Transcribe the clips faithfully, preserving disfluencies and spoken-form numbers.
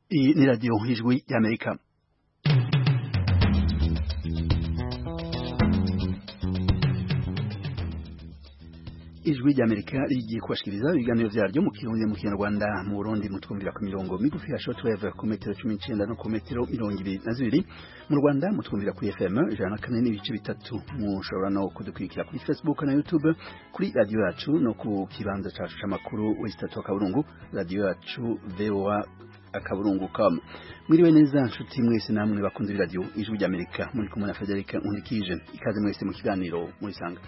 Iyi ni radiyo ijwi y'Amerika. Ijwi ry'Amerika rigiye kubashikiriza ibiganiro vyaryo mu Kirundi mu Kinyarwanda mu Burundi mutwumvira ku mirongo migufi ya shortwave ku metero cumi n'icenda no ku metero mirongo ibiri na zibiri, mu Rwanda mutwumvira ku F M ijana na kane n'ibice bitatu. Mushobora no kudukurikira kuri Facebook na YouTube kuri radio yacu no ku kibanza cacu c'amakuru w'istatu akaburungu radio yacu V O A akaburungu com. Mwiriwe neza nshuti mwese namwe bakunze radio Ijwi ry'Amerika, muri kumwe na Frederic Nkundikije. Ikaze mwese mu kiganiro muri sanga.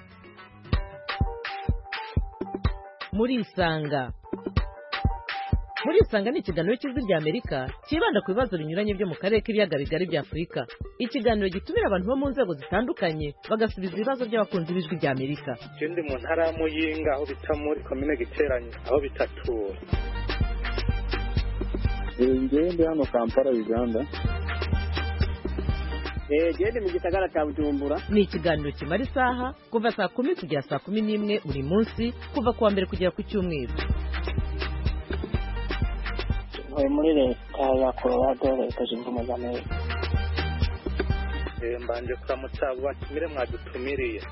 Muri isanga muri isanga ni ikiganiro cy'Ijwi ry'Amerika kibanda ku bibazo binyuranye byo mu karere k'ibiyaga bigari bya Afurika. Ikiganiro gitumira abantu bo mu nzego zitandukanye bagasubiza ibibazo by'abakunzi b'Ijwi ry'Amerika. Ikindi mu ntara ya Muyinga aho bita muri komine Giteranyi aho bitatura. Ngende hano Kampala Uganda. Eh gende mu gisagara cya Bujumbura. Ni ikiganiro kimara isaha kuva saa kumi kugera saa kumi n'imwe buri munsi kuva kuwa mbere kugera ku cyumweru. Ntuye muri leta ya Colorado leta zunze ubumwe za Amerika. Eh mbanje kuramutsa batumire mwadutumiriye.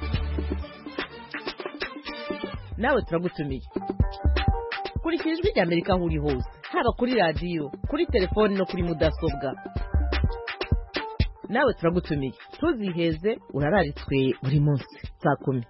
Nawe turagutumiye. Kurikira Ijwi ry'Amerika aho uri hose, haba kuri radio, kuri telefone no kuri mudasobwa. Nawe turagutumiye, tuziheze urararitswe buri munsi saa kumi.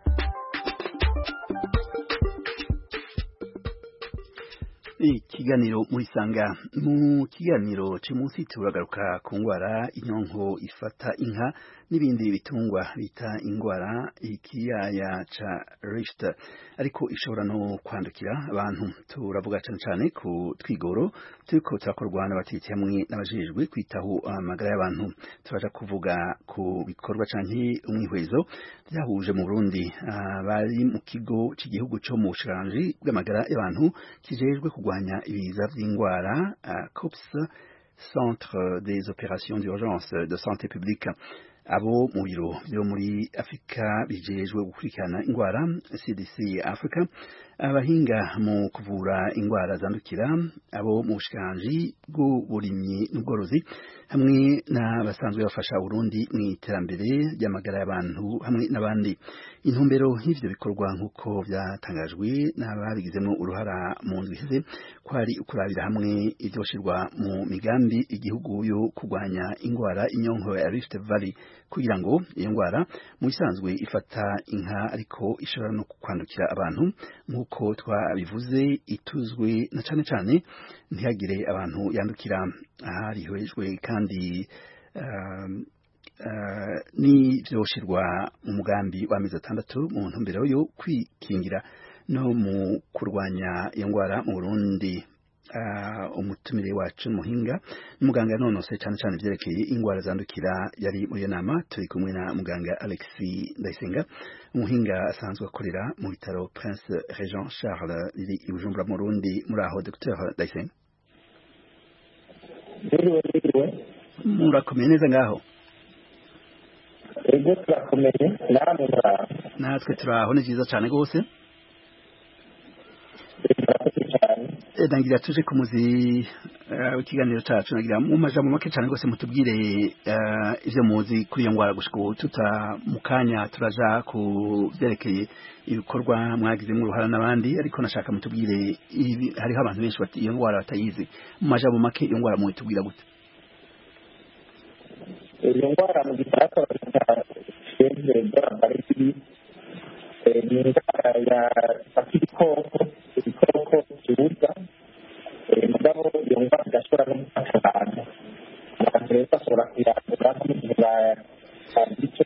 Ikiganiro muri sanga. Mu kiganiro cy'umunsi turagaruka ku ngwara inyonko ifata inka n'ibindi bitungwa bita ingwara ikiyaya ca Richter, ariko ishobora no kwandukira abantu. Turavuga cyane cyane ku twigoro turiko turakorwa n'abatetsi hamwe n'abajejwe kwitaho amagara y'abantu. Turaja kuvuga ku bikorwa canke umwihwezo byahuje mu Burundi bari mu kigo cy'igihugu cyo mu bushikiranganje bw'amagara y'abantu kijejwe kurwanya ibiza by'ingwara C O P S, Centre des opérations d'urgence de santé publique. Abo mu biro byo muri Afrika bijejwe gukurikirana ingwara C D C Africa, abahinga mu kuvura ingwara zandukira, abo mu bushikiranganje bw'uburimyi n'ubworozi hamwe n'abasanzwe bafasha Burundi mu iterambere ry'amagara y'abantu hamwe n'abandi. Intumbero y'ivyo bikorwa nk'uko byatangajwe n'ababigizemo uruhara mu ndwi iheze kwari ukurabira hamwe ivyoshirwa mu migambi igihugu yo kurwanya ingwara inyonko ya Rift Valley, kugira ngo iyo ngwara mu bisanzwe ifata inka ariko ishobora no kwandukira abantu nk'uko twabivuze, ituzwe na cane cane ntihagire abantu yandukira. Harihejwe kandi uh, uh, ni vyoshirwa mu mugambi w'amezi atandatu mu ntumbero yo kwikingira no mu kurwanya iyo ngwara mu Burundi. Uh, umutumire wacu muhinga muganga nonose cyane cyane byerekeye ingwara zandukira yari muri nama. Turi kumwe na muganga Alexis Ndayisenga, umuhinga asanzwe akorera mu bitaro Prince Regent Charles biri i Bujumbura mu Burundi. Muri aho Docteur Ndayisenga? Murakomeye neza ngaho? Ego turakomeye namwe muraho? Natwe turaho ni vyiza cyane gose. Nagira tuje ku muzi w'ikiganiro cacu, nagira mu majambo make cyane gose mutubwire ivyo muzi kuri iyo ngwara gushika ubu. Tuta mukanya turaja ku byerekeye ibikorwa mwagize mu ruhara n'abandi, ariko nashaka mutubwire hariho abantu benshi bati iyo ngwara batayizi. Mu majambo make iyo ngwara mu tubwira gute? Iyo ngwara mu gifaransa bita fièvre barbarique, ni ingwara ya ibikoko ibikoko kibuza mugabo iyo ngwara idashobora no gufata abantu. Abantu rero bashobora kuyandura nk'igihe bagize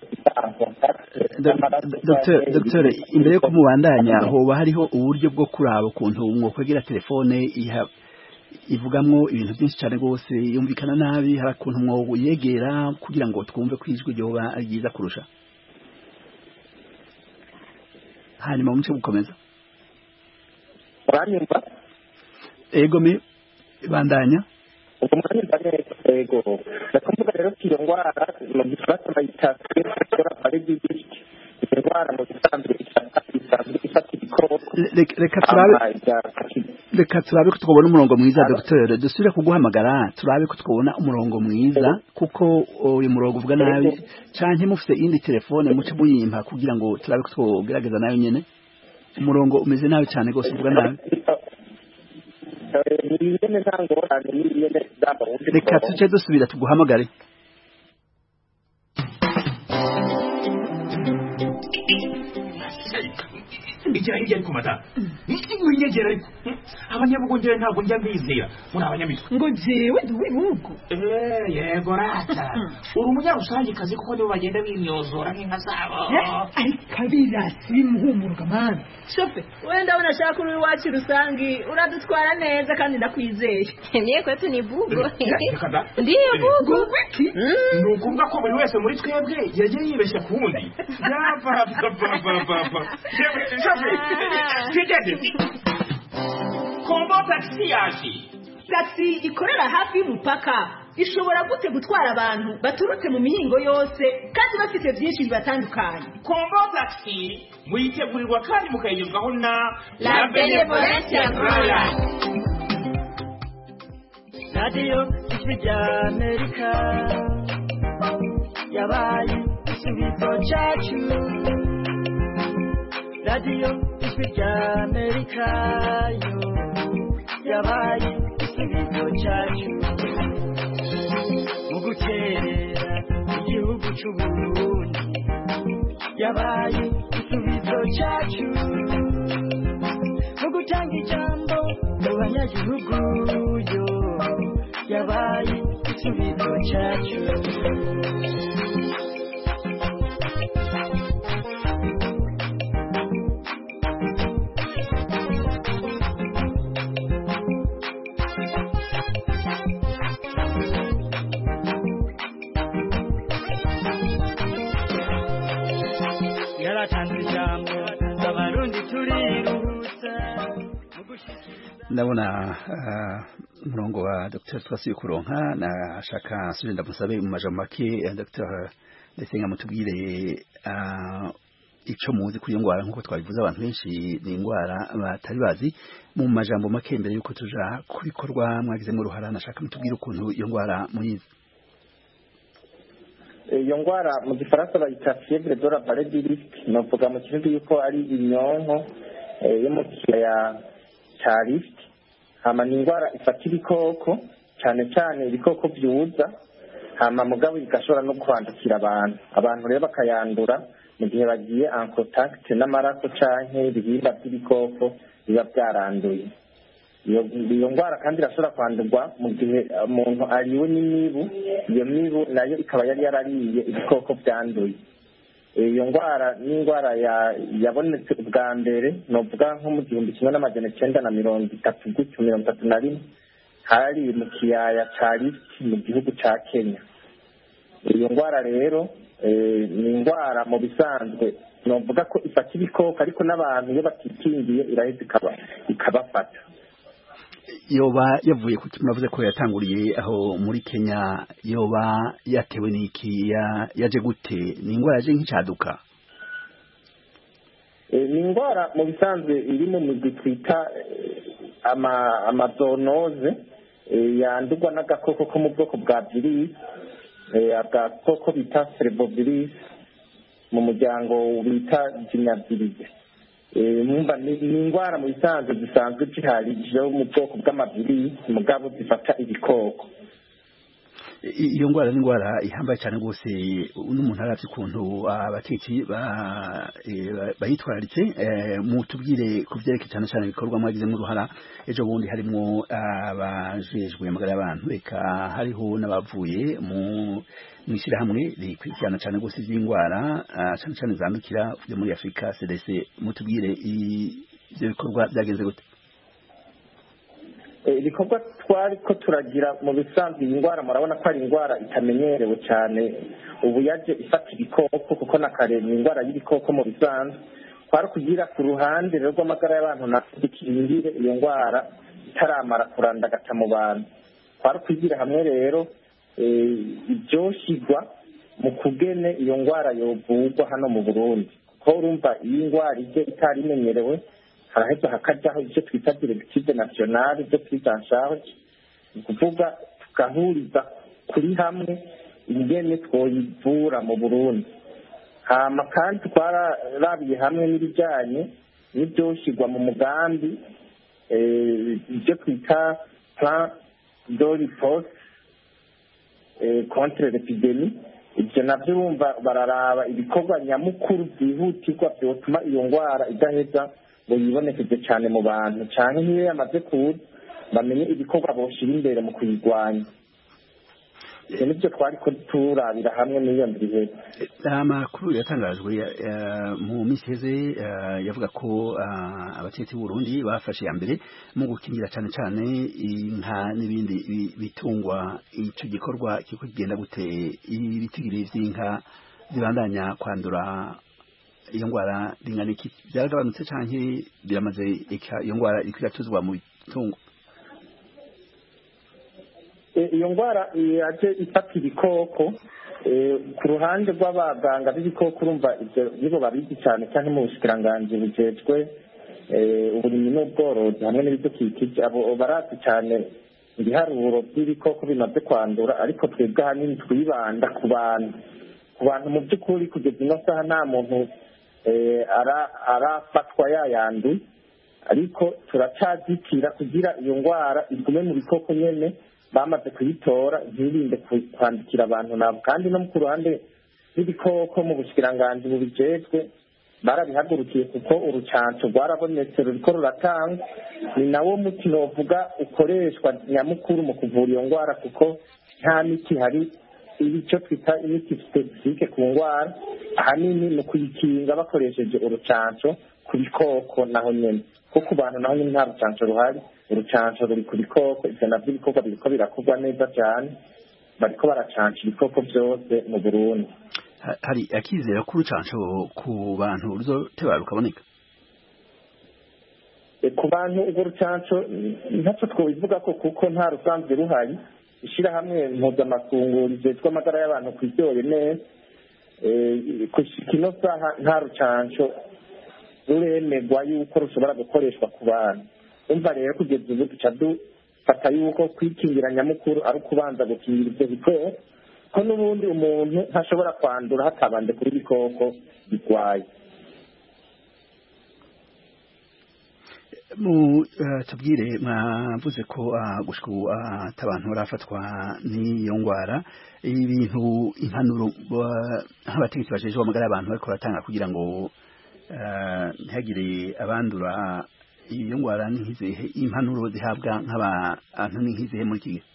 Docteur, imbere yo kumubandanya hoba hariho uburyo bwo kuraba ukuntu mwokwegera telefone iha ivugamwo ibintu byinshi cyane rwose yumvikana nabi, hari ukuntu mwo yegera kugira ngo twumve ko ijwi ryoba ari ryiza kurusha? Hanyuma umuce gukomeza. uranyumva? Ego me bandanya. Umuranyumva neza? Ego ndakumva rero ko iyo ngwara mu gifaransa bayita fièvre barbarique. Iyo ngwara mu gisanzwe ifata ifata ibikoko. Reka turabe reka turabe ko twabona umurongo mwiza Dr dusubire kuguhamagara turabe ko twabona umurongo mwiza kuko uyu murongo uvuga nabi canke mufite indi telefone muce muyimpa kugira ngo turabe ko twogerageza nayo nyene umurongo umeze nabi cyane gose uvuga nabi reka tuce dusubira tuguhamagare igira hirya ariko madamu winyegera ariko abanyabugongera ntabwo njya mbizera muri abanyamitwe ngo jewe ndi uw'ibihugu yego rata uri umunyarusangikazi kuko nibo bagenda bimyozora nk'inka zabo ariko abirasi bimuhumuruka mani shofe wenda ndabona ashaka uri iwacu rusangi uradutwara neza kandi ndakwizeye niye kwetu ni bugo ndiye bugo wiki ni ukuvuga ko buri wese muri twebwe yagiye yibeshya ku wundi yapapapapapa kombo taxi yaje taxi ikorera hafi y'umupaka ishobora gute gutwara abantu baturutse mu mihingo yose kandi bafite byinshi bibatandukanye kombo taxi muyitegurirwa kandi mukayigezwaho na La Benevolence Royal Radio Ijwi Amerika yabaye igisubizo cyacu Radio Ijwi Amerika yo yabaye igisubizo cyacu mu guterera igihugu cy'u Burundi yabaye igisubizo cyacu mu gutanga ijambo mu banyagihugu yo yabaye igisubizo cyacu ndabona umurongo wa Dr twasuye kuronka nashaka nsubire ndamusabe mu majambo make Dr Ndayisenga mutubwire ico muzi kuri ngwara nkuko twabivuze abantu benshi ni ingwara batari bazi mu majambo make mbere yuko tuja kubikorwa mwagize mu ruhara nashaka mutubwire ukuntu iyo ngwara muyizi iyo ngwara mu gifaransa bayita fièvre de la Vallée novuga mu kirundi yuko ari inyonko yo mu kiyaya ca Rift hama ni ingwara ifata ibikoko cyane cyane ibikoko byuza hama mugabo igashobora no kwandukira abantu abantu rero bakayandura mu gihe bagiye en contact n'amaraso canke ibihimba by'ibikoko biba byaranduye iyo ngwara kandi irashobora kwandurwa mu gihe umuntu ariwe n'imibu iyo mibu nayo ikaba yari yarariye ibikoko byanduye iyo ngwara ni ingwara yabonetse ubwa mbere novuga nko mu gihumbi kimwe n'amajana icenda na mirongo itatu gutyo mirongo itatu na rimwe hari mu kiyaya ca Rift mu gihugu ca Kenya iyo ngwara rero ni ingwara mu bisanzwe novuga ko ifata ibikoko ariko n'abantu iyo batikingiye iraheza ikabafata yoba yavuye ku tunavuze ko yatanguriye aho muri Kenya yoba yatewe n'iki yaje gute ni ingwara yaje nk'icaduka ni ingwara mu bisanzwe iri mu migwi twita ama amazoonoze yandurwa n'agakoko ko mu bwoko bwa virus agakoko bita cerovirus mu muryango bita gingivitis numva ni ingwara mu bisanzwe zisanzwe zihari zo mu bwoko bw'amavirisi mugabo zifata ibikoko iyo ngwara ni ingwara ihambaye cyane rwose n'umuntu aravye ukuntu abatetsi bayitwararitse mu tubwire ku vyerekeye cyane cyane ibikorwa mwagize mu ruhara ejo bundi harimo abajejwe amagara y'abantu reka hariho n'abavuye mu mwishirahamwe rikurikirana cyane rwose ivy'ingwara cyane cyane zandukira byo muri Afrika C D C mutubwire ivyo bikorwa byagenze gute ibikorwa twari ko turagira mu bisanzwe iyi ngwara murabona ko ari ingwara itamenyerewe cyane ubu yaje ifata ibikoko kuko na kare ni ingwara y'ibikoko mu bisanzwe twari kugira ku ruhande rero rw'amagara y'abantu na dukingire iyo ngwara itaramara kurandagata mu bantu twari kugira hamwe rero ibyoshigwa mu kugene iyo ngwara yovugwa hano mu Burundi kuko urumva iyi ngwara ije itari imenyerewe haraheza hakajyaho ibyo twita directive nationale byo prise en charge ni ukuvuga tugahuriza kuri hamwe ingene twoyivura mu Burundi. Hama kandi twararabiye hamwe n'ibijyanye n'ibyoshyirwa mu mugambi ibyo twita plan de riposte contre l'épidémie. Ibyo nabyo bumva bararaba ibikorwa nyamukuru byihutirwa byotuma iyo ndwara idaheza ngo yibonekeze cyane mu bantu cyane nk'iyo yamaze kuza bamenye ibikorwa boshyira imbere mu kuyirwanya. Ibyo nibyo twari ko turabira hamwe n'iyo ndwi. Amakuru yatangajwe mu minsi iheze yavuga ko abategetsi b'u Burundi bafashe ya mbere mu gukingira cyane cyane inka n'ibindi bitungwa. Icyo gikorwa kiko kigenda gute? Ibitigiri by'inka zibandanya kwandura iyo ndwara ringana iki? Byaragabanutse cyangwa biramaze iyo ndwara ikwiratuzwa mu bitungo? Iyo ndwara yaje ifata ibikoko ku ruhande rw'abaganga b'ibikoko urumva ibyo nibo babizi cyane cyane mu bushikiranganji bujejwe uburimyi n'ubworozi hamwe n'ibidukikije. Abo barazi cyane ibiharuro by'ibikoko bimaze kwandura, ariko twebwe ahanini twibanda ku bantu ku bantu mu by'ukuri kugeza ino saha nta muntu arafatwa yayanduye, ariko turacazitira kugira iyo ndwara igume mu bikoko nyene bamaze kuyitora ntibinde kwandikira abantu nabo. Kandi no ku ruhande rw'ibikoko mu bushikiranganji bubijejwe barabihagurukiye kuko urucanco rwarabonetse ruriko ruratangwa. Ni nawo muti novuga ukoreshwa nyamukuru mu kuvura iyo ndwara, kuko nta miti hari icyo twita imiti spesifike ku ndwara. Ahanini ni ukuyikinga bakoresheje urucanco ku bikoko naho nyene, kuko ku bantu naho nyene nta rucanco ruhari. Urucanco ruri ku bikoko, ivyo navyo ibikorwa biriko birakorwa neza cyane, bariko baracanca ibikoko byose mu Burundi. Hari akizera ko urucanco ku bantu ruzoteba rukaboneka? Ku bantu urwo rucanco ntacyo twobivuga ko kuko nta rusanzwe ruhari. Ishirahamwe mpuzamakungu rijejwe amagara y'abantu kw'iryoye neza kushika ino saha nta rucanco ruremegwa yuko rushobora gukoreshwa ku bantu. Umva rero kugeza ubu duca dufata yuko kwikingira nyamukuru ari ukubanza gukingira ibyo bikoko, ko n'ubundi umuntu ntashobora kwandura hatabanje kuri ibikoko birwaye. mu tubwire mwavuze ko gushika ubu atabantu barafatwa n'iyo ndwara. Ibintu impanuro nk'abategetsi bajejwe amagara y'abantu bariko baratanga kugira ngo ntihagire abandura iyo ndwara n'izihe impanuro zihabwa nk'abantu n'izihe muri iki gihe?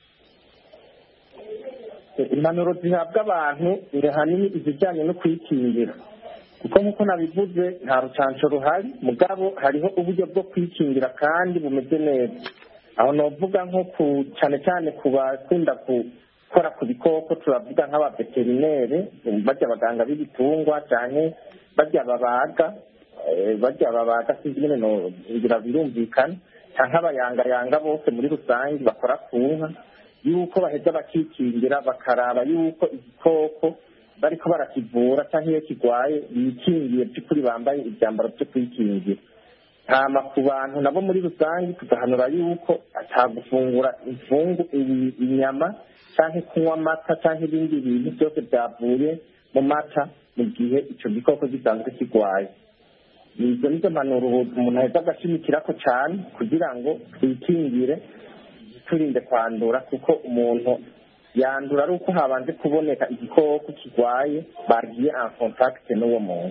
Impanuro zihabwa abantu ni hanini izijyanye no kwikingira, kuko nk'uko nabivuze nta rucanco ruhari, mugabo hariho uburyo bwo kwikingira kandi bumeze neza. Aho novuga nko ku cyane cyane ku bakunda gukora ku bikoko, turavuga nk'abaveterinere, barya abaganga b'ibitungwa cyane barya babaga barya babaga sinzi nyine no ngira birumvikana, cyangwa abayangayanga bose muri rusange bakora ku nka, yuko baheza bakikingira bakaraba yuko igikoko bariko barakivura cyangwa iyo kigwaye bikingiye by'ukuri, bambaye ibyambaro byo kwikingira. Hama ku bantu nabo muri rusange tugahanura yuko atagufungura imfungu inyama cyangwa kunywa amata cyangwa ibindi bintu byose byavuye mu mata mu gihe icyo gikoko gisanzwe kigwaye. Izo nizo mpanuro umuntu aheza agashimikirako cyane kugira ngo twikingire turinde kwandura, kuko umuntu yandura ari uko habanje kuboneka igikoko kigwaye bagiye en contact n'uwo muntu.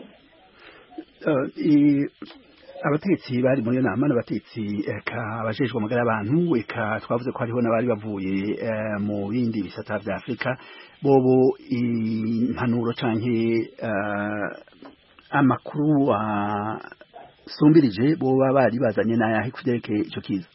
Abategetsi bari muri iyo nama n'abategetsi eka abajejwe amagara y'abantu, eka twavuze ko hariho n'abari bavuye mu bindi bisata vya Afrika, bobo impanuro canke amakuru asumbirije boba bari bazanye n'ayahe kuvyerekeye ico kiza?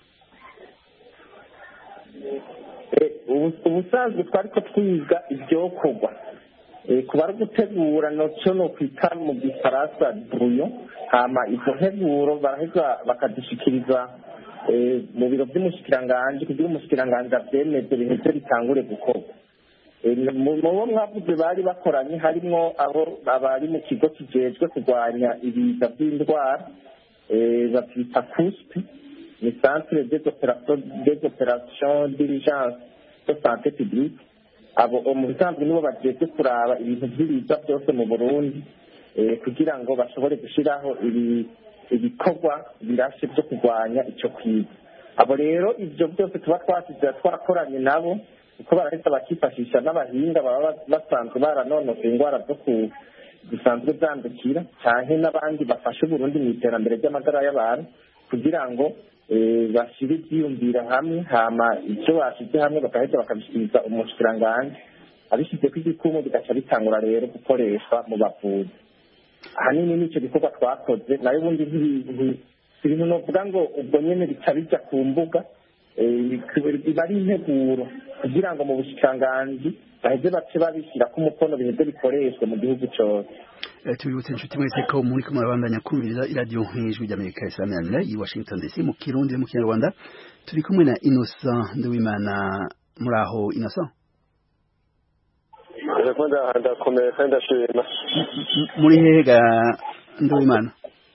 Ubusanzwe twariko twiga ivyokorwa kuba ari gutegura noco no kwita mu gifaransa brouillon. Hama izo nteguro baraheza bakadishikiriza mu biro vy'umushikiranganji kugira umushikiranganji avyemeze biheze bitangure gukorwa. Mu bo mwavuze bari bakoranye harimwo abo abari mu kigo kijejwe kurwanya ibiza vy'indwara, babyita kuspe ni centre des opérations d'urgence de santé publique. abo mu bisanzwe nibo bageze kuraba ibintu by'ibiza byose mu Burundi kugira ngo bashobore gushyiraho ibikorwa birashe byo kurwanya icyo kwiza. Abo rero ibyo byose tuba twasize twarakoranye nabo kuko barahita bakifashisha n'abahinga baba basanzwe baranonosoye indwara zo zisanzwe zandukira cyane n'abandi bafasha Burundi mu iterambere ry'amagara y'abantu kugira ngo bashyire ibyiyumvira hamwe hama ibyo bashyize hamwe bagahita bakabishyikiriza umushikiranganji abishyize ku igikumu bigaca bitangura rero gukoreshwa mu bavuzi. Ahanini n'icyo gikorwa twakoze nayo ubundi ibintu novuga ngo ubwo nyene bica bija ku mbuga biba ari integuro kugira ngo mu bushikiranganji baheze bace babishyira ku mukono biheze bikoreshwe mu gihugu cyose. Tubibutse inshuti mwese ko muri kumwe abandanya kumviriza iradiyo nk'ijwi ry'Amerika isamanira i Washington D C mu Kirundi mu Kinyarwanda. Turi kumwe na Innocent Nduwimana. Muri aho Innocent? Ndakunda ndakomeye kandi ndashima. Muri hehe ga Nduwimana?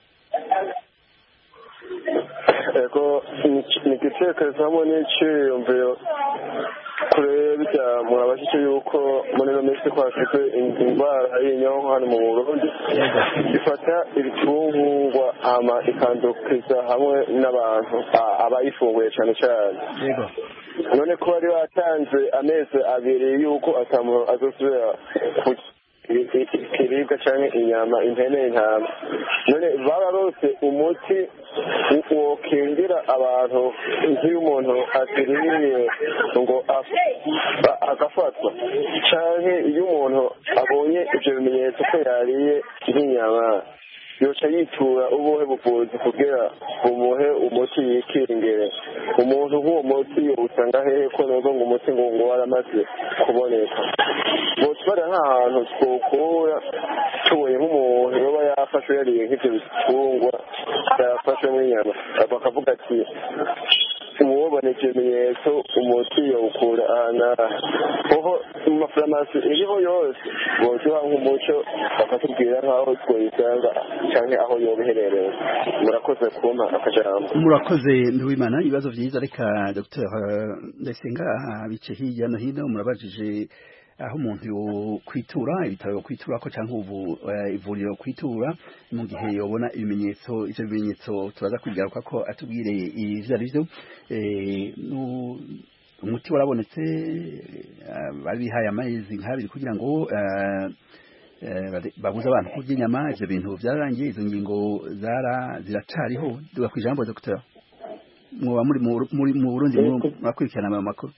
Ego ni igitekerezo hamwe n'iciyumviro kure bijya murabashyize yuko muri ino minsi ko hafite indwara y'inyonko hano mu Burundi ifata ibitungwa hama ikandukiza hamwe n'abantu abayifunguye cyane cyane. None ko bari batanze amezi abiri yuko atamuntu azosubira ikiribwa cyangwa inyama impene intama, none bararose umuti wokingira abantu nk'iyo umuntu aziririye ngo agafatwa cyangwa iyo umuntu abonye ibyo bimenyetso ko yariye nk'inyama yoca yitura ubuhe buvuzi kugira bumuhe umuti yikingire. Umuntu nk'uwo muti usanga hehe ko nubwo ngo umuti ngo ngo waramaze kuboneka botwara nk'ahantu twokura tubonye nk'umuntu yoba yafashwe yariye nk'ibyo bitungwa yafashwe nk'inyama bakavuga ati uwobona ivyo bimenyetso umuti yawukura ahantu kuko mu mafarumasi iriho yose boduha nk'umuco bakatubwira nk'aho twoyisanga canke aho yoba iherereye. Murakoze kumpa akajambo. Murakoze Nduwimana. Ibibazo vyiza reka Dr Ndayisenga bice hirya no hino murabajije aho umuntu yo kwitura ibitaro yo kwitura ko canke ubu ivuriro kwitura mu gihe yobona ibimenyetso ivyo bimenyetso turaza kwigaruka ko atubwire ivyo ari byo. Umuti warabonetse bari bihaye amezi nk'abiri kugira ngo babuze abantu kurya inyama. Ivyo bintu byararangiye, izo ngingo zara ziracariho. Duga kwijambo Dr mwoba muri muri mu Burundi murakurikirana ayo makuru.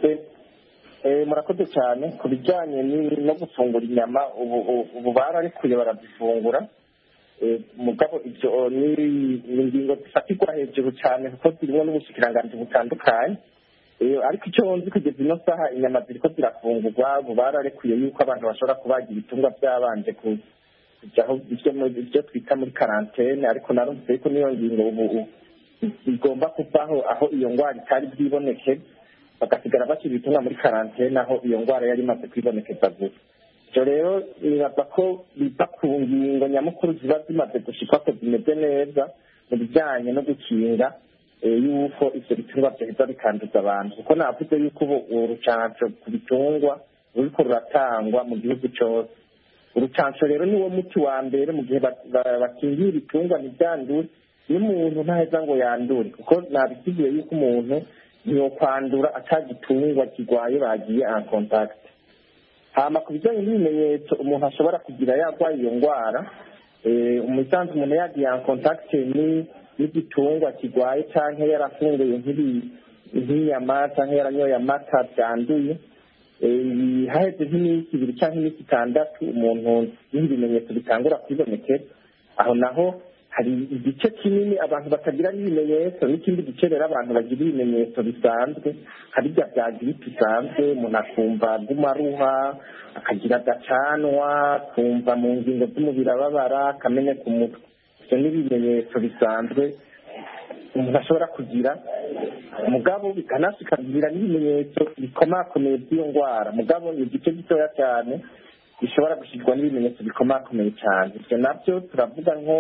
Murakoze cyane ku bijyanye no gufungura inyama. Ubu bararekuye barazifungura, mugabo ibyo ni ingingo zifatirwa hejuru cyane kuko zirimo n'ubushikiranganji butandukanye. Ariko icyo nzi kugeza ino saha inyama ziriko zirafungurwa. Ubu bararekuye yuko abantu bashobora kubagira ibitungwa byabanje kujyaho ibyo twita muri karantene, ariko narumvise yuko niyo ngingo ubu igomba kuvaho aho iyo ndwara itari bwiboneke, bagasigara bashyira ibitungwa muri karantene aho iyo ndwara yari imaze kwibonekeza gusa. Ibyo rero nibaza ko biva ku ngingo nyamukuru ziba zimaze gushikwa ko zimeze neza mu bijyanye no gukinga yuko ivyo bitungwa vyaheza bikanduza abantu, kuko navuze yuko ubu urucanco ku bitungwa ruriko ruratangwa mu gihugu cose. Urucanco rero niwo muti wa mbere mu gihe bakingira ibitungwa ntivyandure n'umuntu ntaheza ngo yandure, kuko nabisigiye yuko umuntu ntiyokwandura atagitungwa kirwaye bagiye en contact. Hama ku bijyanye n'ibimenyetso umuntu ashobora kugira yarwaye iyo ndwara, umusanzu umuntu yagiye en contact ni n'igitungwa kirwaye canke yarafunguye nk'inyama canke yaranyoye amata byanduye, haheze nk'iminsi ibiri canke iminsi itandatu umuntu n'ibimenyetso bitangura kwibonekera, aho naho hari igice kinini abantu batagira n'ibimenyetso n'ikindi gice rero abantu bagira ibimenyetso bisanzwe, hari bya bya gripe isanzwe umuntu akumva agumaruha, akagira agacanwa, kumva mu ngingo z'umubiri ababara, akamenya ku mutwe. Ibyo ni ibimenyetso bisanzwe umuntu ashobora kugira, mugabo bikanashikagira n'ibimenyetso bikomakomeye by'iyo ndwara, mugabo ni igice gitoya cyane bishobora gushyirwa n'ibimenyetso bikomakomeye cyane. Ibyo nabyo turavuga nko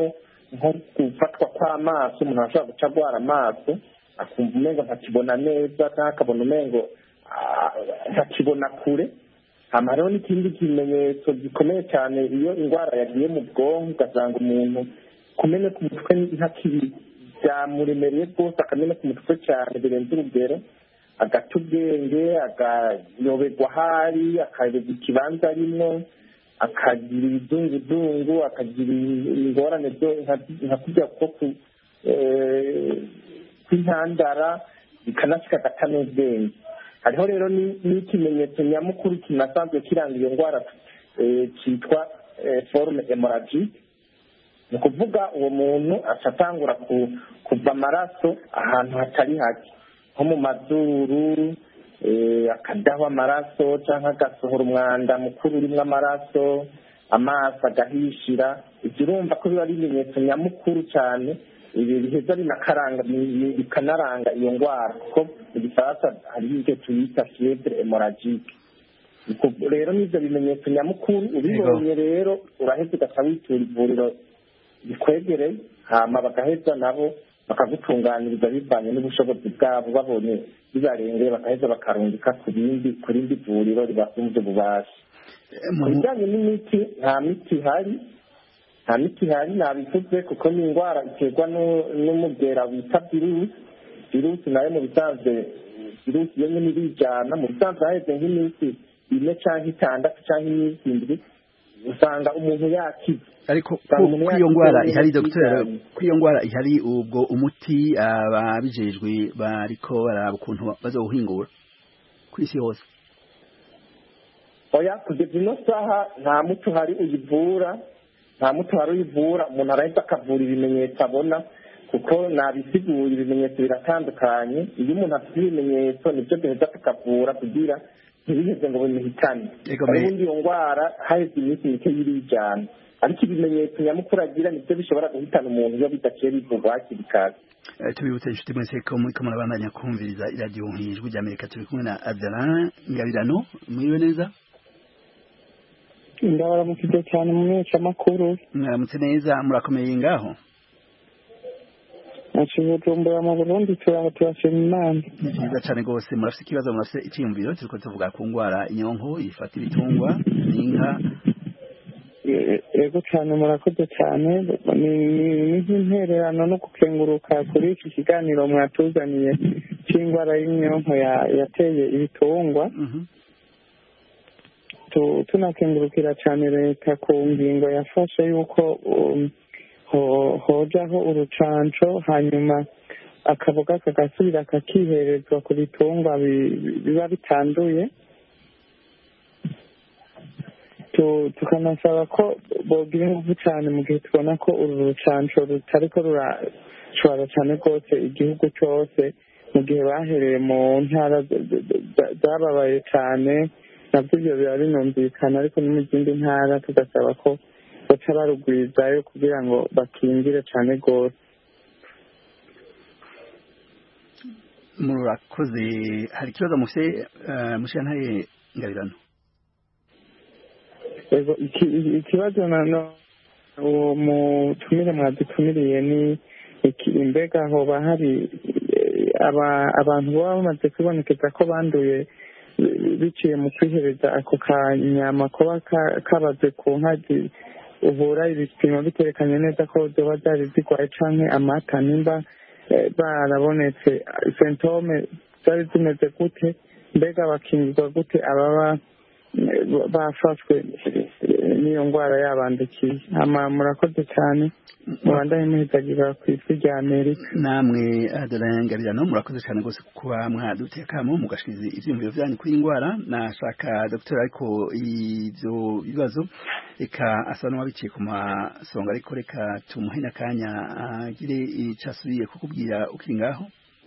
nko gufatwa kw'amaso umuntu ashobora guca agwara amaso akumva umengo ntakibona neza cyangwa akabona umengo ntakibona kure. hama hariho n'ikindi kimenyetso gikomeye cyane iyo indwara yagiye mu bwonko ugasanga umuntu kumenya ku mutwe ntakibi byamuremereye rwose akamenya ku mutwe cyane birenze urugero, agata ubwenge, agayoberwa ahari, akayoberwa ikibanza arimo, akagira ibizunguzungu, akagira ingorane nka kurya kuko kw'intandara bikanashyika agata n'ubwenge. hariho rero n'ikimenyetso nyamukuru kinasanzwe kiranga iyo ndwara cyitwa forume hemorrhagique. ni ukuvuga uwo muntu atangura kuva amaraso ahantu hatari hake nko mu mazuru, akadaho amaraso cyangwa agasohora umwanda mukuru urimo amaraso, amaso agahishira. ibyo urumva ko biba ari ibimenyetso nyamukuru cyane ibi biheza binakaranga bikanaranga iyo ndwara, kuko mu gifaransa hariho ibyo tuyita fievre hemorrhagique. rero n'ibyo bimenyetso nyamukuru ubibonye rero uraheza ugasa witura ivuriro bikwegereye, hama bagaheza nabo bakagutunganiriza bivanye n'ubushobozi bwabo, babonye bibarengeye bagaheza bakarungika ku rindi ku rindi vuriro ribasumvye ububasha. ku bijyanye n'imiti, nta miti ihari nta miti ihari nabivuze, kuko ni indwara iterwa n'umugera wita virusi. virusi nayo mu bisanzwe virusi iyo nyine irijana mu bisanzwe haheze nk'iminsi ine cyangwa itandatu cyangwa iminsi indwi usanga umuntu yakize. ariko ko iyo ndwara ihari dogiteri, ko iyo ndwara ihari ubwo umuti ababijejwe bariko baraba ukuntu bazowuhingura ku isi hose? oya, kugeza ino saha nta muti uhari uyivura, nta muti uhari uyivura. umuntu arahita akavura ibimenyetso abona, kuko nabisiguye ibimenyetso biratandukanye. iyo umuntu afite ibimenyetso nibyo duheza tukavura kugira ntibiheze ngo bimuhitane. ubundi iyo ndwara haheze iminsi mike yirijana, ariko ibimenyetso nyamukuru agira nibyo bishobora guhitana umuntu iyo bidaciye bivugwa hakiri kare. tubibutse inshuti mwese ko muriko murabandanya kumviriza iradiyo nk'ijwi ry'Amerika. turi kumwe na Abdallah Ngabirano. mwiriwe neza? ndabaramukije cyane mu menyeshamakuru. mwaramutse neza, murakomeye ngaho? ati Bujumbura mu Burundi turaho turashima Imana. ni byiza cyane rwose. murafite ikibazo, murafite icyiyumviro? turiko tuvuga ku ndwara inyonko ifata ibitungwa n'inka. yego cyane, murakoze cyane. ni nk'intererano no gukenguruka kuri iki kiganiro mwatuzaniye cy'indwara y'inyonko yateye ibitungwa. tunakengurukira cyane leta ku ngingo yafashe y'uko hojaho urucanco, hanyuma akaboga kagasubira kakiherezwa ku bitungwa biba bitanduye. tukanasaba ko bogira ingufu cyane mu gihe tubona ko uru rucanco rutariko rurashobora cyane rwose igihugu cyose, mu gihe bahereye mu ntara zababaye cyane. nabyo ibyo biba binumvikana, ariko no mu zindi ntara tugasaba ko baca barugwizayo kugira ngo bakingire cyane rwose. murakoze. hari ikibazo mufite mushyantaye Ngabirano? ego ikibazo nano uwo mutumire mwadutumiriye ni mbega hoba hari abantu baba bamaze kwibonekeza ko banduye biciye mu kwihereza ako kanyama kuba kabaze ku nka uvura ibipimo biterekanye neza ko zoba zari zigwaye canke amata, nimba barabonetse symptome zari zimeze gute, mbega bakingirwa gute ababa bafashwe n'iyo ndwara yabandikiye? ama murakoze cyane, mubandanye muhizagira ku isi rya Amerika. namwe Abdallah Ngabirano murakoze cyane rwose kuba mwaduteye akamo mugashize ivyiyumviro vyanyu kuri indwara. nashaka dogiteri, ariko ivyo bibazo reka asa n'uwabiciye ku masonga, ariko reka tumuhe n'akanya agire ico asubiye kukubwira ukiri ngaho.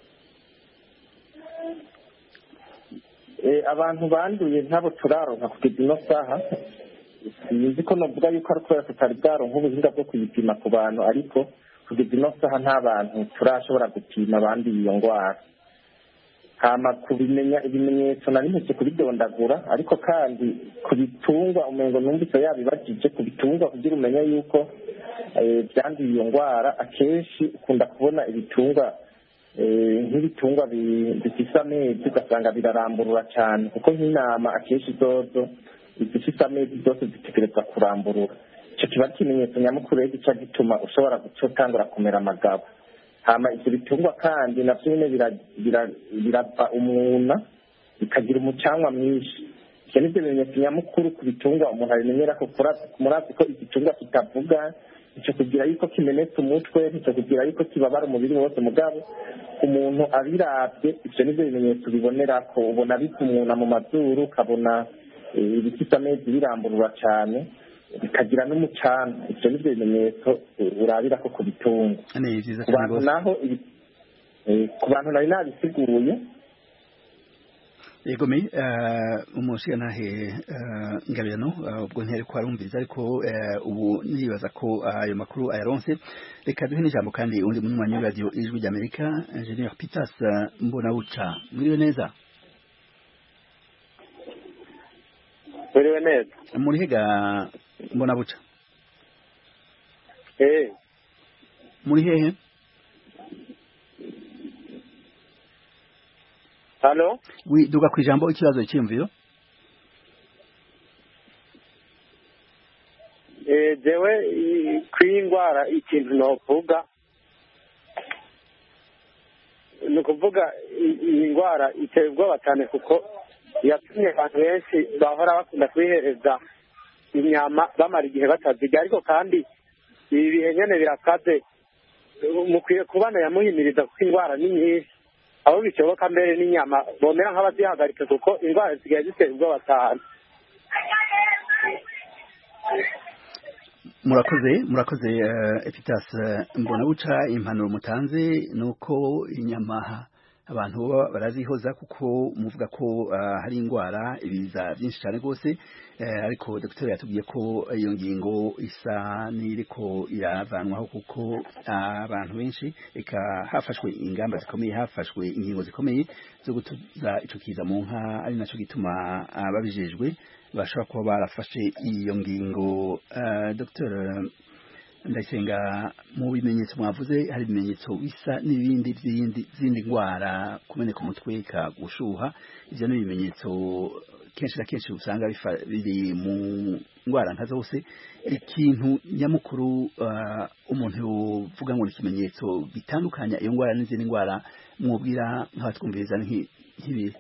abantu banduye ntabo turaronka kugeza ino saha. sinzi ko navuga yuko ari kubera tutari bwaronka ubuhinga bwo kuyipima ku bantu, ariko kugeza ino saha nta bantu turashobora gupima abanduye iyo ndwara. hama kubimenya ibimenyetso nari mpetse kubidondagura, ariko kandi ku bitungwa umengo numvise yabibajije ku bitungwa kugira umenye yuko byanduye iyo ndwara akenshi ukunda kubona ibitungwa nk'ibitungwa bifise amezi ugasanga biraramburura cyane kuko nk'intama akenshi zozo izifise amezi zose zitegerezwa kuramburura. icyo kiba ari ikimenyetso nyamukuru rero gica gituma ushobora guca utangura kumera amagabo. hama ivyo bitungwa kandi navyo nyene birava umwuna bikagira umucanwa mwinshi. ivyo nivyo bimenyetso nyamukuru ku bitungwa umuntu abimenyera ko murazi ko igitungwa kitavuga, icyo kugira yuko kimenetse umutwe, icyo kugira yuko kibabara umubiri wose, mugabo umuntu abiravye ivyo nivyo bimenyetso bibonera ko ubona bitumuna mu mazuru, ukabona ibifise amezi biramburura cyane bikagira n'umucana. ivyo nivyo bimenyetso urabira ko ku bitungwa. Ku bantu naho ku bantu nari nabisiguye yego me umushyiranahe ngabirano ubwo ntiyari ko arumviriza ariko ubu nibaza ko ayo makuru ayaronse. reka duhe n'ijambo kandi undi munywanyi wa radio ijwi ry'Amerika Engineer Pitas Mbonabuca. Mwiriwe neza? Mwiriwe neza. Muri hega Mbonabuca? Eh. Muri hehe? Halo? Oui, duga kwijambo ikibazo cy'imviro. Eh, jewe kwingwara ikintu novuga nukuvuga iyi ndwara iteye ubwoba cyane kuko yatumye abantu benshi bahora bakunda kwihereza inyama bamara igihe batazirya, ariko kandi ibi bihe nyene birakaze. Mukwiye kubana yamuhimiriza kuko indwara ni nyinshi, aho bishoboka mbere n'inyama bomera nk'abazihagarika kuko indwara zisigaye ziteye ubwoba cyane. Murakoze murakoze Epitas Mbonabuca. impanuro mutanze nuko inyama abantu barazihoza kuko muvuga ko hari indwara ibiza byinshi cyane rwose, ariko Dr yatubwiye ko iyo ngingo isa n'iriko iravanwaho kuko abantu benshi eka hafashwe ingamba zikomeye, hafashwe ingingo zikomeye zo gutuza ico kiza mu nka, ari naco gituma babijejwe bashobora kuba barafashe iyo ngingo. Dr Ndayisenga, mu bimenyetso mwavuze hari ibimenyetso bisa n'ibindi zindi ndwara, kumeneka umutwe, gushuha. ivyo ni ibimenyetso kenshi na kenshi usanga biri mu ndwara nka zose. ikintu nyamukuru umuntu yovuga ngo ni ikimenyetso bitandukanya iyo ndwara n'izindi ndwara mwubwira nk'abatwumviriza nk'ibi?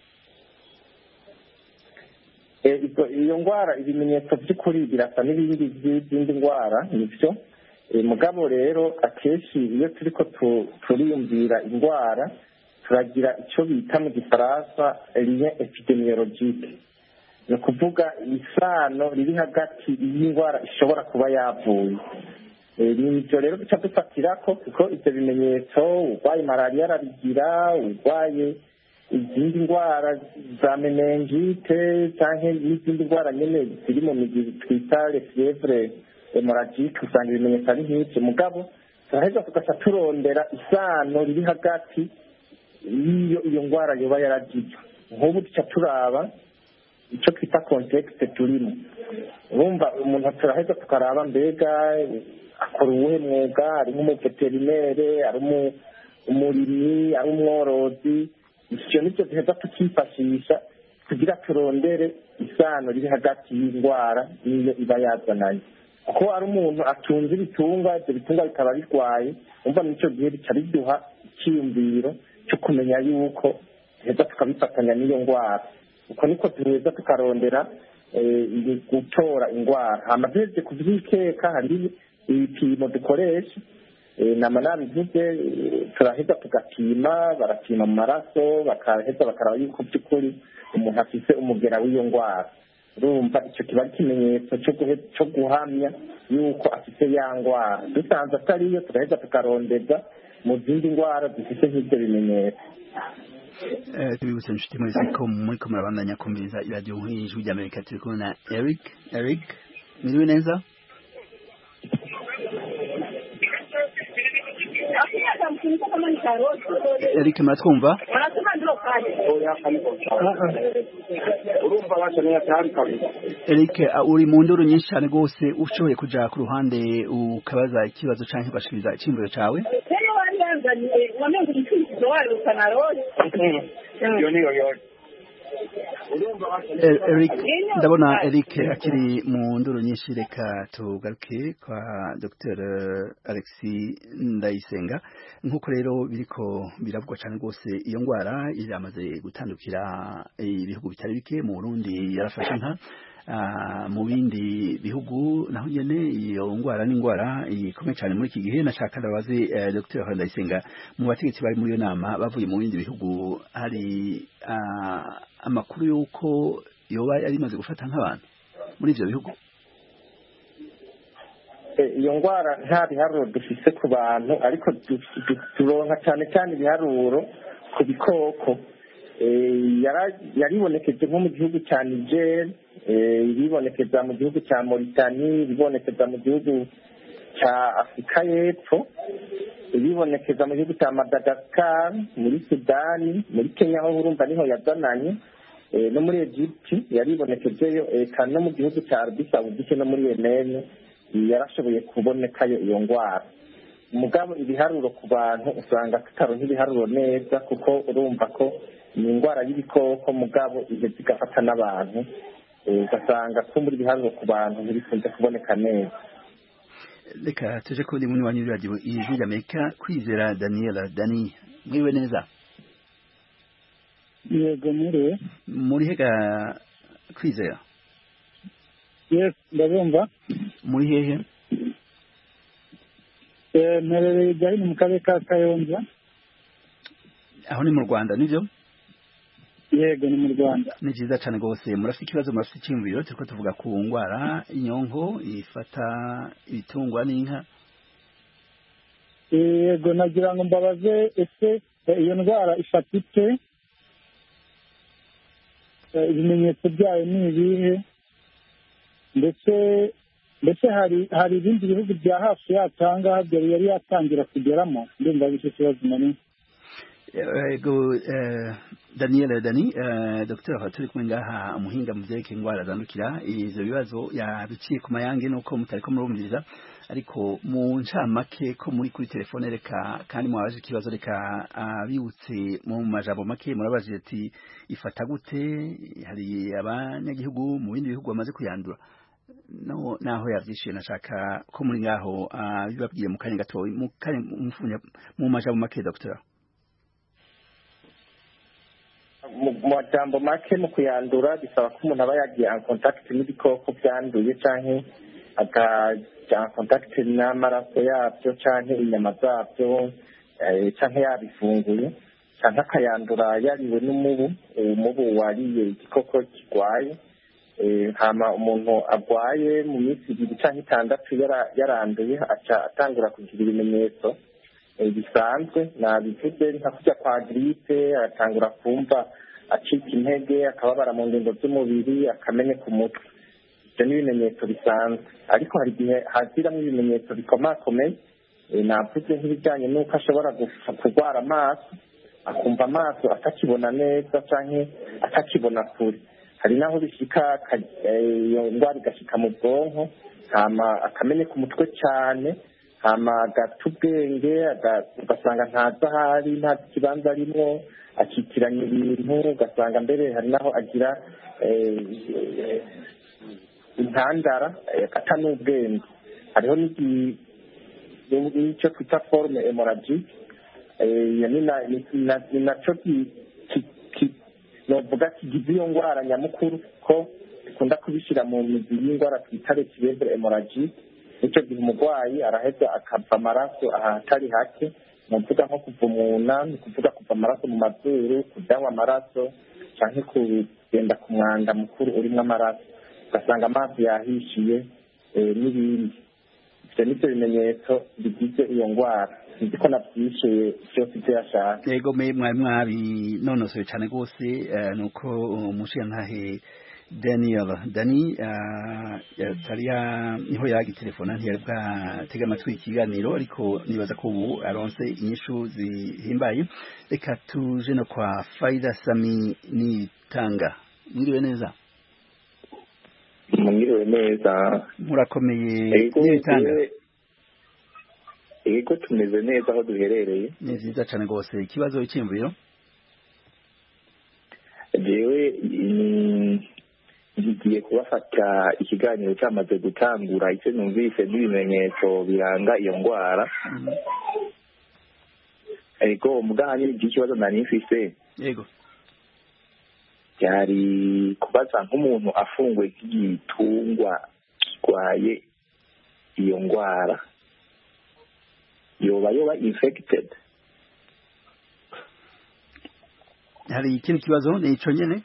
iyo ndwara ibimenyetso by'ukuri birasa n'ibindi by'izindi ndwara nivyo. mugabo rero akenshi iyo turiko turiyumvira indwara turagira icyo bita mu gifaransa lien epidemiologique, ni ukuvuga isano riri hagati y'indwara ishobora kuba yavuye. ni ibyo rero duca dufatirako kuko ivyo bimenyetso, urwaye malariya arabigira, urwaye izindi ndwara za meningite canke n'izindi ndwara nyene ziri mu migi twita les fièvres hemorrhagique, usanga ibimenyetso ari nk'ivyo. mugabo turaheza tugaca turondera isano riri hagati y'iyo iyo ndwara yoba yaragize. nk'ubu duca turaba ico twita contexte turimo. urumva umuntu turaheza tukaraba mbega akora uwuhe mwuga, ari nk'umuveterinere, ari umurimyi, ari umworozi. ivyo nivyo duheza tukifashisha kugira turondere isano riri hagati y'indwara n'iyo iba yazananye. kuko ari umuntu atunze ibitungwa, ivyo bitungwa bikaba birwaye, umva n'ico gihe bica biduha icyiyumviro cyo kumenya yuko duheza tukabifatanya n'iyo ndwara. uko niko duheza tukarondera gutora indwara. hama duhejeje kuvyikeka hari ibipimo dukoresha, nama nabivuze, turaheza tugapima, barapima mu maraso, bakaheza bakaraba yuko by'ukuri umuntu afise umugera w'iyo ndwara. urumva icyo kiba ari ikimenyetso cyo guhamya yuko afite ya ndwara. dusanze atariyo turaheza tukarondeza mu zindi ndwara zifite nk'ibyo bimenyetso. tubibutse inshuti mwese ko muriko murabandanya kumviriza iradiyo nk'ijwi ry'Amerika. turi kumwe na Eric. Eric, mwiriwe neza? Eric, muratwumva? urumva bakeneye cyane kabisa. Eric uri mu nduru nyinshi cyane rwose ushoboye kuja ku ruhande ukabaza ikibazo canke ugashikiriza icyumviro cawe. Eric ndabona Eric akiri mu nduru nyinshi, reka tugaruke kwa Dr Alexis Ndayisenga. Nk'uko rero biriko biravugwa cyane rwose iyo ngwara iramaze gutandukira ibihugu bitari bike. Mu Burundi yarafashe nka Uh, mu bindi bihugu naho nyene iyo ngwara ni ngwara ikomeye cyane muri iki gihe. Nashaka ndabaze uh, Dr Ndayisenga, mu bategetsi bari muri iyo nama bavuye mu bindi bihugu, hari uh, amakuru yuko yoba yari imaze gufata nk'abantu muri ivyo bihugu? Iyo ngwara nta biharuro dufise ku bantu, ariko turonka cyane cyane ibiharuro ku bikoko. Yaribonekeje nko mu gihugu cya Niger, iribonekeza mu gihugu cya Mauritania, iribonekeza mu gihugu cya Afurika y'Epfo, iribonekeza mu gihugu cya Madagascar, muri Sudani, muri Kenya aho urumva niho yazananye, no muri Egypt yaribonekejeyo, eka no mu gihugu cya Arabie Saoudite no muri Yemen yarashoboye kubonekayo iyo ngwara. Mugabo ibiharuro ku bantu usanga tutaronka ibiharuro neza, kuko urumva ko ni indwara y'ibikoko mugabo iheze igafata n'abantu, ugasanga ko muri biharuro ku bantu ntibikunze kuboneka neza. Reka tuje ko ndi muri wanyu radio ijwi ry'Amerika. Kwizera Daniela Dani, mwiwe neza? Yego muri muri hega Kwizera? Yes, ndabumva. Muri hehe? Eh, merere jari mu karere ka Kayonza. Aho ni mu Rwanda nivyo? Yego ni mu Rwanda. Ni byiza cyane rwose. Murafite ikibazo, murafite icyumviro? Turiko tuvuga ku ngwara inyonko ifata ibitungwa n'inka. Yego nagira ngo mbabaze, ese iyo ndwara ifata ite? Ibimenyetso byayo ni ibihe? Ndetse ndetse hari hari ibindi bihugu bya hafi yatanga byari yari yatangira kugeramo? Ndumva bishye kibazo nani. Ego Daniel Dani, Docteur turi kumwe ngaha umuhinga mu byerekeye ingwara zandukira. Ivyo bibazo yabiciye ku mayange nuko mutariko murumviriza, ariko mu ncamake ko muri kuri telefone, reka kandi mwabaje ikibazo, reka abibutse mu majambo make. Murabaje ati ifata gute, hari abanyagihugu mu bindi bihugu bamaze kuyandura no naho yavyishiye. Nashaka ko muri ngaho bibabwiye mu kanya gato mu kanya mu majambo make Docteur. Mu majambo make mu kuyandura bisaba ko umuntu aba yagiye en contact n'ibikoko byanduye, canke akaja en contact n'amaraso yabyo canke inyama zabyo, canke yabifunguye, canke akayandura yariwe n'umubu, umubu wariye igikoko kirwaye. Hama umuntu agwaye mu minsi ibiri canke itandatu yaranduye aca atangura kugira ibimenyetso bisanzwe nabivuze, nka kujya kwa gripe, atangura kumva acika intege, akababara mu ngingo z'umubiri, akamenya ku mutwe. Ibyo ni ibimenyetso bisanzwe, ariko hari igihe haziramo ibimenyetso bikomakomeye. Navuze nk'ibijyanye n'uko ashobora kurwara amaso, akumva amaso atakibona neza canke atakibona kure. Hari naho bishika iyo ndwara igashika mu bwonko, hama akamenya ku mutwe cyane, hama agata ubwenge, ugasanga ntazi ahari, ntazi ikibanza arimo, akitiranya ibintu, ugasanga mbere hari naho agira intandara, ata n'ubwenge. Hariho n'icyo twita forme hemorrhagique, ni naco novuga kigize iyo ndwara nyamukuru, ko dukunda kubishyira mu mizi y'indwara twita cerebral hemorrhagique. Icyo gihe umurwayi araheza akava amaraso ahatari hake, nuvuga nko kuva mu nda, ni kuvuga kuva amaraso mu mazuru, kudanywa amaraso, canke kugenda ku mwanda mukuru urimo amaraso, ugasanga amazi yahishiye n'ibindi. Ivyo nivyo bimenyetso bigize iyo ndwara. Nzi ko navyishuye vyose ivyo yashaka. Yego mwari mwabinonosoye cane rwose, nuko umushiyantahe Daniel Dani yari niho yagi telefona ntiyari bwatega amatwi ikiganiro ariko nibaza ko ubu aronse inyishu zihimbaye. Reka tuje no kwa Faida Sami Nitanga. Mwiriwe neza? Mwiriwe neza. Murakomeye Nitanga? Ego tumeze neza aho duherereye. Ni vyiza cyane gose. Ikibazo cy'imviro? Jewe ngiye kubafata ikiganiro cyamaze gutangura icyo numvise n'ibimenyetso biranga iyo ndwara. Ego umugani ikibazo nari mfise. Yego. Yari kubaza nk'umuntu afungwe nk'igitungwa kirwaye iyo ndwara yoba yoba infected. Hari ikindi kibazo ni ico nyene?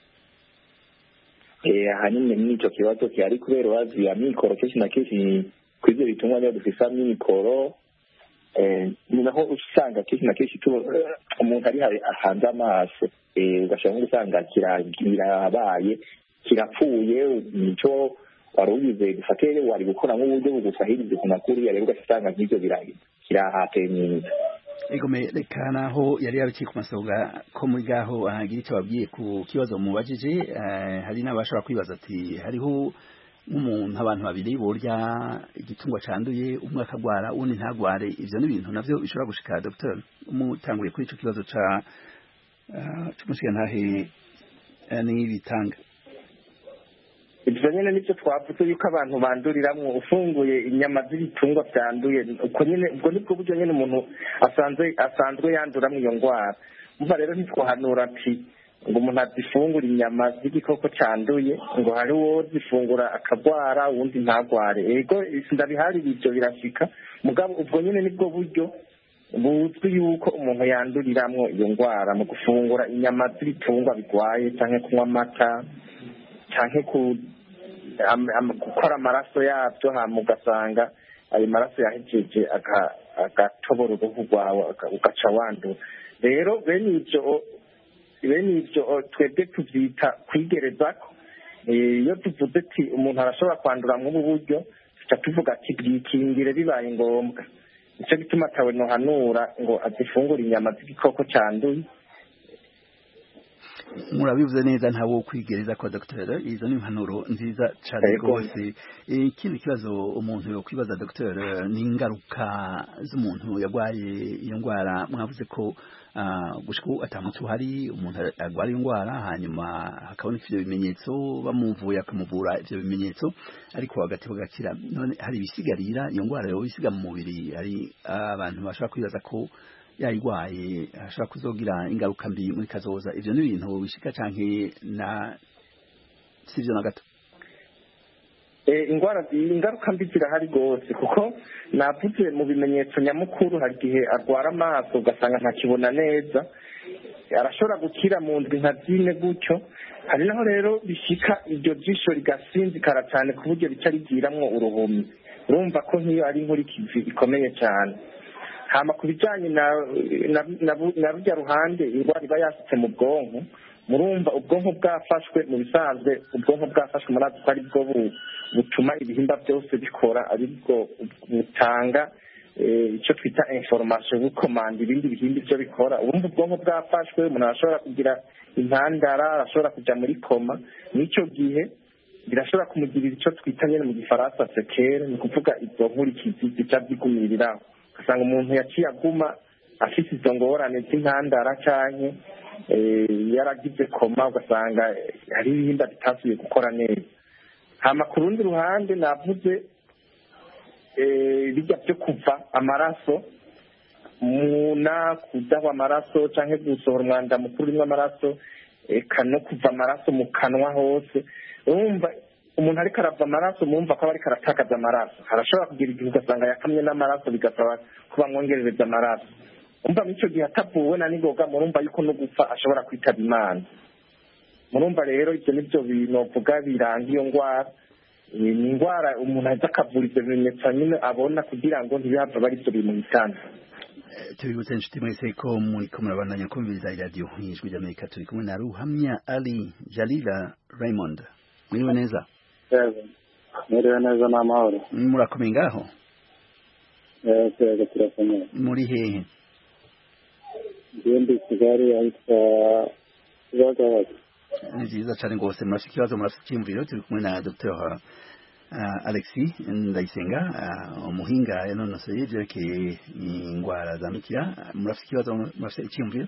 Eh hanini nico kibazo cyari kubera wazi ya mikoro kenshi na kenshi kwivyo bitungwa nyo dufisa mikoro eh naho usanga kenshi na kenshi tu umuntu ari ahanze amaso eh ugashaka gusanga kirabaye kirapfuye nico warugize gufatire wari gukora nk'uburyo bugusahirize ku makuru yari ugasanga nk'ivyo birayi kirahateye. Ego me reka naho yari yarukiye ku masonga ko muri gaho ahagira icyo babwiye ku kibazo mubajije. Hari n'abashobora kwibaza ati hariho nk'umuntu abantu babiri burya igitungwa canduye umwe akagwara undi ntagware, ivyo ni ibintu navyo bishobora gushika docteur umutanguye kuri ico kibazo ca cy'umusiga ntahe ni bitanga. Ibyo nyine nicyo twavuze yuko abantu banduriramwo ufunguye inyama z'ibitungwa byanduye uko nyine ubwo nibwo buryo nyine umuntu asanzwe asanzwe yanduramwo iyo ndwara. Umva rero ntitwahanura ati ngo umuntu azifungura inyama z'igikoko cyanduye ngo hari uwo zifungura akagwara uwundi ntagware. Ego ndabiharira ibyo birashika mugabo ubwo nyine nibwo buryo buzwi yuko umuntu yanduriramwo iyo ndwara mu gufungura inyama z'ibitungwa bigwaye canke kunywa amata canke ku gukora amaraso yabyo hama ugasanga ayo maraso yahejeje agatobora uruhu rwawe ugaca wandura. Rero bene ibyo bene ibyo twebwe tuvyita kwigerezako. Iyo tuvuze ati umuntu arashobora kwandura mu buryo tuca tuvuga ati bwikingire bibaye ngombwa. Nicyo gituma atawe nohanura ngo azifungure inyama z'igikoko cyanduye. Murabivuze neza ntawo kwigereza kwa docteur, izo ni impanuro nziza cyane rwose. Ikindi kibazo umuntu yo kwibaza docteur ni ingaruka z'umuntu yagwaye iyo ndwara. Mwavuze ko gushika atamutu hari umuntu agwara iyo ndwara hanyuma hakaboneka ivyo bimenyetso bamuvuye akamuvura ivyo bimenyetso ariko hagati bagakira. None hari bisigarira iyo ndwara yo bisiga mu mubiri, hari abantu bashaka kwibaza ko yayigwaye ashaka kuzogira ingaruka mbi muri kazoza. Ivyo ni ibintu bishika canke na sivyo na gato? Eh ingwara ingaruka mbi zirahari gose kuko navuze mu bimenyetso nyamukuru hari gihe arwara amaso ugasanga ntakibona neza, arashobora gukira mu ndwi nka zine gutyo. Hari naho rero bishika iryo jisho rigasinzikara cyane ku buryo bica rigiramwo uruhumi. Urumva ko nk'iyo ari inkurikizi ikomeye cyane. Hama kubijanye na na rujya ruhande indwara iba yasitse mu bwonko, murumva ubwonko bwafashwe mu bisanzwe ubwonko bwafashwe murazi ko ari bwo butuma ibihimba byose bikora, ari bwo butanga icyo twita information bukomanda ibindi bihimba ivyo bikora. Urumva ubwonko bwafashwe umuntu arashobora kugira intandara, arashobora kuja muri koma. N'icyo gihe birashobora kumugirira icyo twita nyene mu gifaransa sekere, ni kuvuga izo nkurikizi zica zigumiriraho. Ugasanga umuntu yaciye aguma afite izo ngorane z'intandara canke yaragize koma, ugasanga hari ibihimba bitasubiye gukora neza. Hama ku rundi ruhande navuze bijya byo kuva amaraso muna kudahwa amaraso canke gusohora umwanda mukuru urimwo amaraso, eka no kuva amaraso mu kanwa hose. Urumva umuntu ariko arava amaraso mumva ko ariko aratakaza amaraso, harashobora kugira igihe ugasanga yakamye n'amaraso bigasaba kuba mwongerereza amaraso. Umva mico gihe atavuwe na nigoga murumva yuko no gupfa ashobora kwitaba Imana. Murumva rero ivyo nivyo binovuga biranga iyo ndwara. Ni indwara umuntu aza akavura ivyo bimenyetso nyine abona kugira ngo ntibihava bari ivyo bimuhitana. Tubibutse inshuti mwese ko muriko murabandanya kumviriza iradiyo Ijwi ry'Amerika, turi kumwe na Ruhamya Ali Jalila Raymond. mwiriwe neza mwiriwe neza n'amahoro murakomeye ngaho twego turakomeye muri hehe ndi Kigali ahitwa Kibagabaga ni byiza cyane rwose murafite ikibazo murafite icyiyumviro turi kumwe na Dr Alexis Ndayisenga umuhinga yanonosoye ibyerekeye indwara zandukira murafite ikibazo murafite icyiyumviro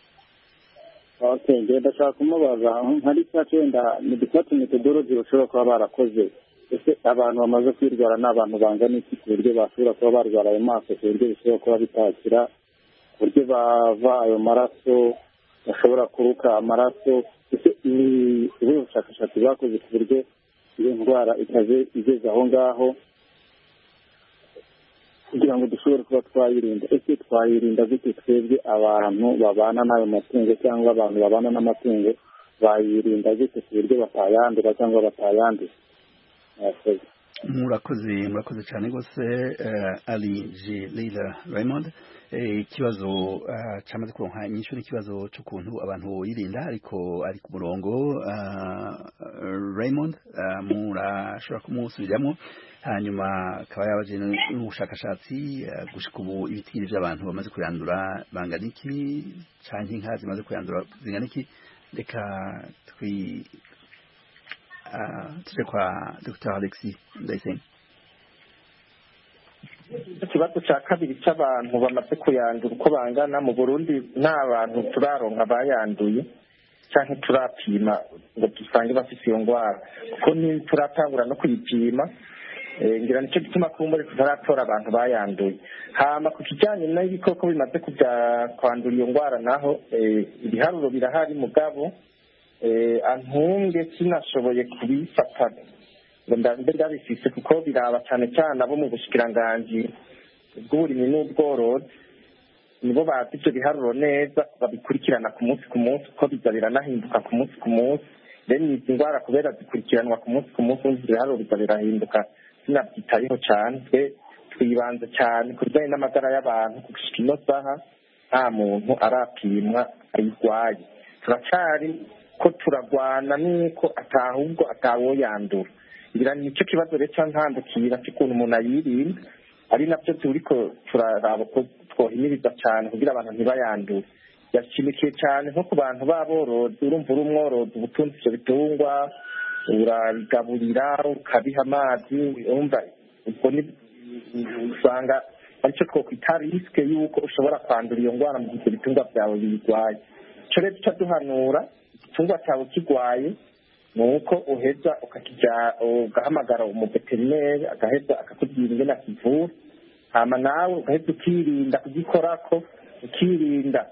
okay ngenda ndashaka kumubaza hari cyacu wenda ni dufate methodology bashobora kuba barakoze ese abantu bamaze kwirwara n'abantu bangana iki ku buryo bashobora kuba barwara ayo maso ku buryo bishobora kuba bitakira ku buryo bava ayo maraso bashobora kuruka amaraso ese ni ubushakashatsi bakoze ku buryo iyo ndwara ikaze igeze aho ngaho kugira ngo dushobore kuba twayirinda ese twayirinda gute twebwe abantu babana n'ayo matungo cyangwa abantu babana n'amatungo bayirinda gute ku buryo batayandura cyangwa batayanduza murakoze murakoze cyane rwose Ali J Leila Raymond ikibazo cyamaze kuronka inyishu n'ikibazo cy'ukuntu abantu yirinda ariko ari ku murongo Raymond murashobora kumusubiriramo hanyuma akaba yabaje n'ubushakashatsi gushika ubu ibitiri by'abantu bamaze kuyandura bangana iki canke inka zimaze kuyandura zingana iki reka twi tuje kwa Dr Alexis Ndayisenga ikibazo cya kabiri cy'abantu bamaze kuyandura uko bangana mu Burundi nta bantu turaronka bayanduye cyangwa turapima ngo dusange bafite iyo ndwara kuko turatangura no kuyipima ngira nicyo gituma kumbure tutaratora abantu bayanduye hama ku kijyanye n'ibikoko bimaze kujya kwandura iyo ndwara naho ibiharuro birahari mugabo antunge sinashoboye kubifata ngo ndambe ndabifise kuko biraba cyane cyane abo mu bushikiranganji bw'uburimyi n'ubworozi nibo bazi ibyo biharuro neza babikurikirana ku munsi ku munsi kuko biza biranahinduka ku munsi ku munsi rero izi ndwara kubera zikurikiranwa ku munsi ku munsi ubundi ibiharuro biza birahinduka sinabyitayeho cyane twe twibanze cyane ku bijyanye n'amagara y'abantu gushika ino saha nta muntu arapimwa ayirwaye turacyari ko turagwana nuko atahubwo atawoyandura ngira nicyo kibazo rero ntandukira cy'ukuntu umuntu ayirinda ari nabyo turiko turaraba ko twohimiriza cyane kugira abantu ntibayandure yashimikiye cyane nko ku bantu baborozi urumva uri umworozi ubutunzi ivyo bitungwa urabigaburira ukabiha amazi urumva ubwo usanga aricyo twokwita risike y'uko ushobora kwandura iyo ndwara mu gihe ibitungwa byawe biyirwaye ico rero duca duhanura igitungwa cyawe kirwaye ni uko uheza ukakijya ugahamagara umuveterineri agaheza akakubwira ingene akivura hama nawe ugaheza ukirinda kugikorako ukirinda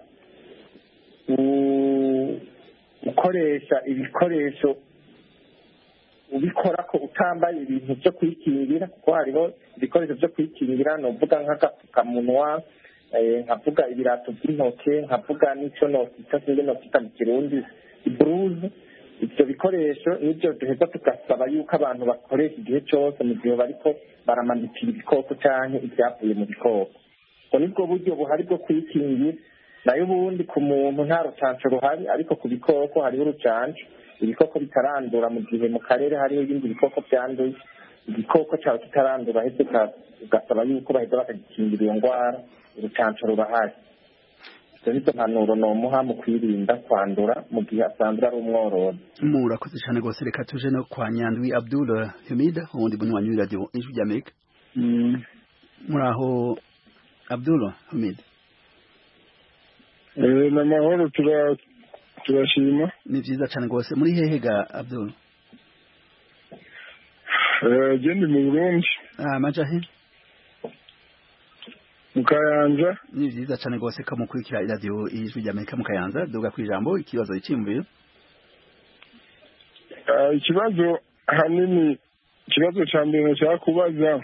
ukoresha ibikoresho ubikora ko utambaye ibintu byo kwikingira kuko hariho ibikoresho byo kwikingira novuga nk'agapfukamunwa nkavuga ibirato by'intoke nkavuga n'icyo nokita singe nokita mu kirundi ibruze ibyo bikoresho nibyo duheza tugasaba yuko abantu bakoresha igihe cyose mu gihe bariko baramanukira ibikoko cyangwa ibyavuye mu bikoko ubwo nibwo buryo buhari bwo kwikingira nayo ubundi ku muntu nta rucanco ruhari ariko ku bikoko hariho urucanco ibikoko bitarandura mu gihe mu karere hariho ibindi bikoko byanduye igikoko cyawe kitarandura ahetse ugasaba yuko baheza bakagikingira iyo ndwara urucanco rurahari izo nizo mpanuro nomuha mu kwirinda kwandura mu gihe asanzwe ari umworozi murakoze cyane rwose reka tuje no kwa Nyandwi Abdul Hamida ubundi bunywanyi w'iradiyo ijwi ry'Amerika muraho Abdul Hamida eh na mahoro tura turashima ni byiza cyane rwose muri hehe ga Abdul eh je ndi mu Burundi ah majahe Mukayanza ni byiza cyane rwose ko mukurikira iradiyo ijwi ry'Amerika Mukayanza duga ku ijambo ikibazo cy'imvuyo uh, ikibazo hanini ikibazo cya mbere cya kubaza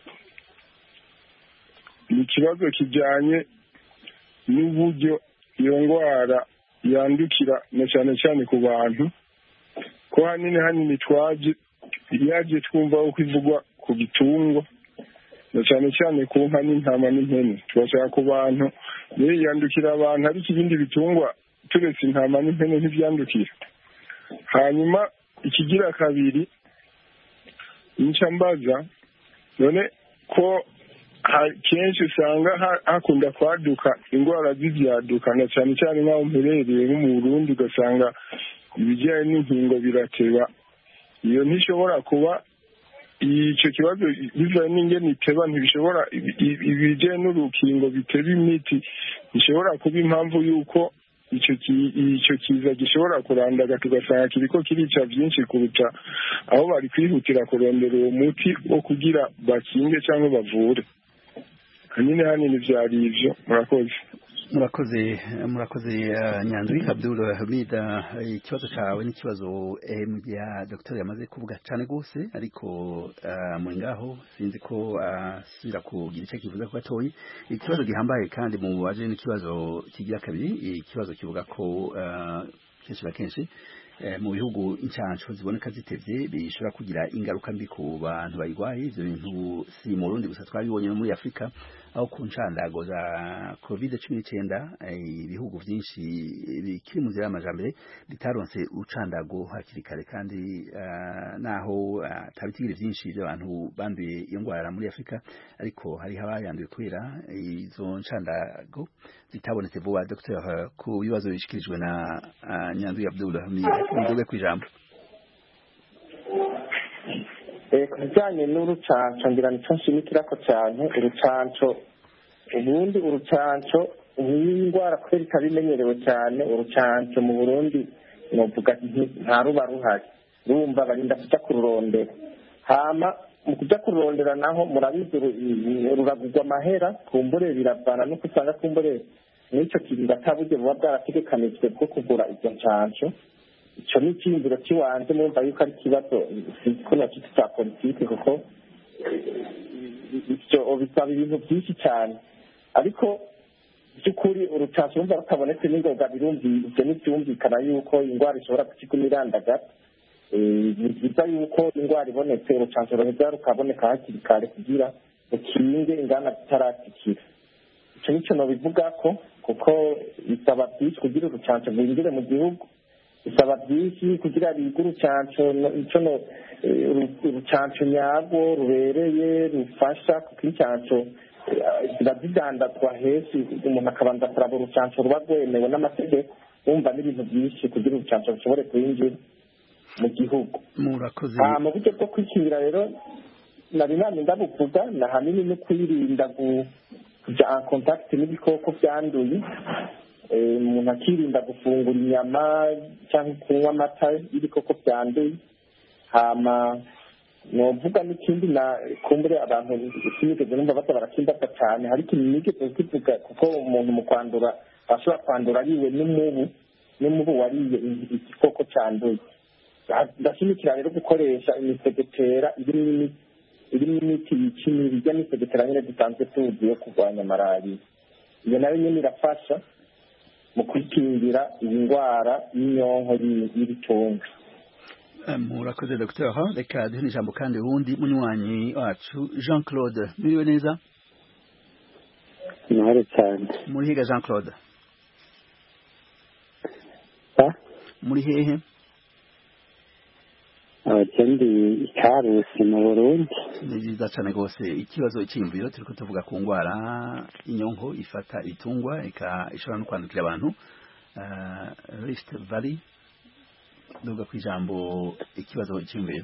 ni ikibazo kijyanye n'uburyo iyo ndwara yandukira na cyane cyane ku bantu ko hanini hanini twaje yaje twumva uko ivugwa ku bitungwa na cyane cyane ku nka n'intama n'impene turashaka ku bantu niyo yandukira abantu ariko ibindi bitungwa turetse intama n'impene ntibyandukira hanyuma ikigira kabiri nica mbaza none ko kenshi usanga hakunda kwaduka indwara z'ibyaduka na cyane cyane nk'aho mperereye nko mu Burundi ugasanga ibijyanye n'inkingo birateba iyo ntishobora kuba icyo kibazo bivaye n'ingene iteba ntibishobora ibijyanye n'urukingo biteba imiti bishobora kuba impamvu y'uko icyo icyo kiza gishobora kurandaga tugasanga kiriko kirica byinshi kuruta aho bari kwihutira kurondera uwo muti wo kugira bakinge cyangwa bavure nyine hanini byari ivyo murakoze murakoze murakoze Nyandwi Abdul Hamida ikibazo cyawe n'ikibazo ya Dr yamaze kuvuga cyane gose ariko muri ngaho sinzi ko asubira kugira icyo kivuga ko atoyi ikibazo gihambaye kandi mu waje n'ikibazo kigira kabiri ikibazo kivuga ko kenshi bakenshi mu bihugu incanco ziboneka zitevye bishobora kugira ingaruka mbi ku bantu bayirwaye ivyo bintu si mu Burundi gusa twabibonye no muri Afrika aho ku ncandago za covid cumi n'icyenda ibihugu byinshi bikiri mu nzira y'amajambere bitaronse ucandago hakiri kare kandi uh, naho atabitigiri uh, byinshi by'abantu banduye iyo ndwara muri Afrika ariko hari habayanduye kubera izo ncandago zitabonetse vuba. Dr ku bibazo bishikirijwe na uh, Nyandwi Abdul Hamida ndobe kwijambo eh kujanye n'urucanco ngira nico nshimikirako cyane urucanco ubundi urucanco n'indwara kubera itabimenyerewe cyane urucanco mu Burundi novuga nta ruba ruhari rumva barinda kuja kururondera hama mu kuja kururondera naho murabizi ruragurwa amahera kumbure biravana no kusanga kumbure n'icyo kintu batabuze buba bwarategekanijwe bwo kugura izo ncanco ico ni icyiyumviro cy'iwanje mwumva yuko ari ikibazo ko nacyo cya politiki kuko ivyo bisaba ibintu byinshi cyane ariko by'ukuri urucanco rumva rutabonetse n'ingoga birumvise n'ibyumvikana yuko indwara ishobora gukigwa imirandagata ni byiza yuko indwara ibonetse urucanco ruheza rukaboneka hakiri kare kugira rukinge ingana zitaratikira ico nico nobivugako kuko bisaba byinshi kugira urucanco rwinjire mu gihugu bisaba byinshi kugira biga urucanco ico no urucanco nyarwo rubereye rufasha kuko incanco ziba zidandazwa henshi umuntu akabanza kuraba urucanco ruba rwemewe n'amategeko wumva n'ibintu byinshi kugira urucanco rushobore kwinjira mu gihugu murakoze mu buryo bwo kwikingira rero nari nani ndabuvuga na hanini no kwirinda kuja en contact n'ibikoko byanduye umuntu akirinda gufungura inyama cyangwa kunywa amata y'ibikoko byanduye hama novuga n'ikindi na kumbure abantu sinigeze numva bata barakimbaza cyane hari ikintu nigeze kivuga kuko umuntu mu kwandura ashobora kwandura ariwe n'umubu n'umubu wariye igikoko cyanduye ndashimikira rero gukoresha imisegetera irimo irimo imiti yica imibu ijya misegetera nyine dusanzwe tuzi yo kurwanya malariya iyo nayo nyine irafasha mu kwikingira iyi ndwara y'inyonko y'ibitungwa. Murakoze Dr reka duhe ijambo kandi uwundi munywanyi wacu Jean Claude muriwe neza mwari cyane muri higa Jean Claude muri hehe abakendi ikarusi mu Burundi ni byiza cyane rwose ikibazo cy'imviro turiko tuvuga ku ndwara inyonko ifata ibitungwa ika ishobora no kwandukira abantu uh, Rift Valley duga kwijambo ikibazo cy'imviro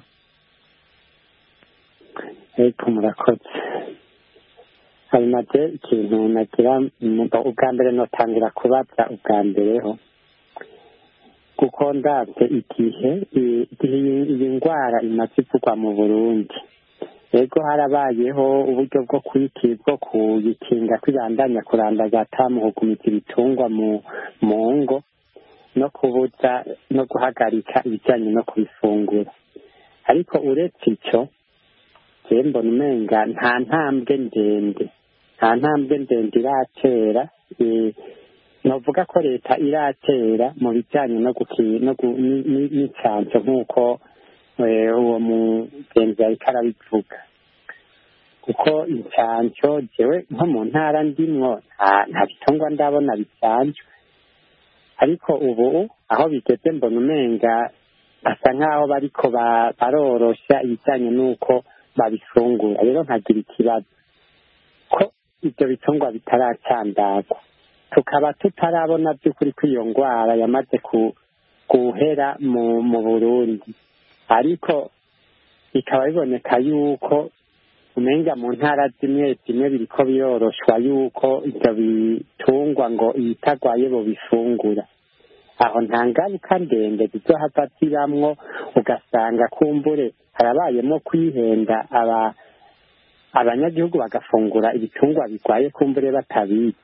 eko murakoze hari nate ikintu nagira ubwa mbere notangira kubaza ubwa mbereho kuko ndabye igihe iyi ndwara imaze ivugwa mu Burundi ego harabayeho uburyo bwo bwo kuyikinga kwibandanya kurandagata mu kugumiza ibitungwa mu ngo no kubuza no guhagarika ibijyanye no kubifungura ariko uretse icyo je mbona umenga nta ntambwe ndende nta ntambwe ndende iratera novuga ko leta iratera mu bijyanye no n'incanco nk'uko uwo mugenzi ariko arabivuga kuko incanco jewe nko mu ntara ndimwo nta bitungwa ndabona bisanzwe ariko ubu aho bigeze mbona umenga basa nk'aho bariko baroroshya ibijyanye n'uko babifungura. Rero nkagira ikibazo ko ibyo bitungwa bitaracandagwa, tukaba tutarabona by'ukuri ko iyo ndwara yamaze guhera mu Burundi, ariko bikaba biboneka yuko umenga mu ntara zimwe zimwe biriko biroroshwa yuko ibyo bitungwa ngo ibitagwaye bo bifungura. Aho nta ngaruka ndende zizohava zibamwo, ugasanga kumbure harabayemo kwihenda aba abanyagihugu bagafungura ibitungwa bigwaye kumbure batabizi.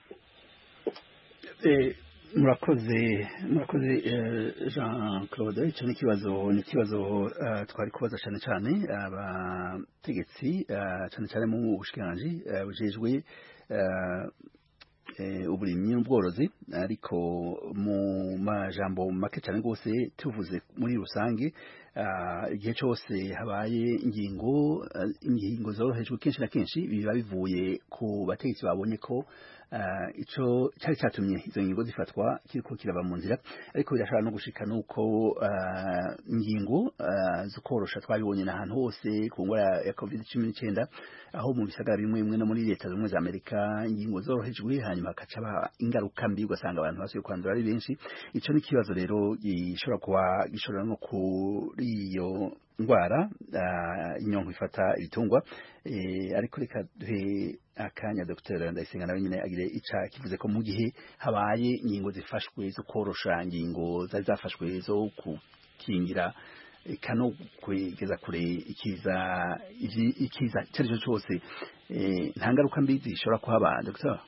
murakoze murakoze Jean Claude. icyo ni ikibazo ni ikibazo twari kubaza cyane cyane abategetsi cyane cyane mu bushikiranganji bujejwe uburimyi n'ubworozi, ariko mu majambo make cyane rwose tuvuze muri rusange, igihe cyose habaye ingingo ingingo zorohejwe kenshi na kenshi biba bivuye ku bategetsi babonye ko ico cyari cyatumye izo ngingo zifatwa kiriko kiraba mu nzira, ariko birashobora no gushika nuko ingingo zo korosha twabibonye n'ahantu hose ku ngwara ya covid cumi n'icyenda, aho mu bisagara bimwe bimwe no muri leta zimwe za Amerika ingingo zorohejwe hanyuma hakaca ingaruka mbi ugasanga abantu basuye kwandura ari benshi. Ico ni kibazo rero gishobora kuba gishobora no kuri iyo ndwara inyonko ifata ibitungwa, ariko reka duhe akanya Dr Ndayisenga nawe nyine agire ica kivuze ko mu gihe habaye ingingo zifashwe zo korosha ingingo zari zafashwe zo kukingira kano kwegeza kure ikiza ikiza cyari cyose, nta ngaruka mbi zishobora kuhaba Dr?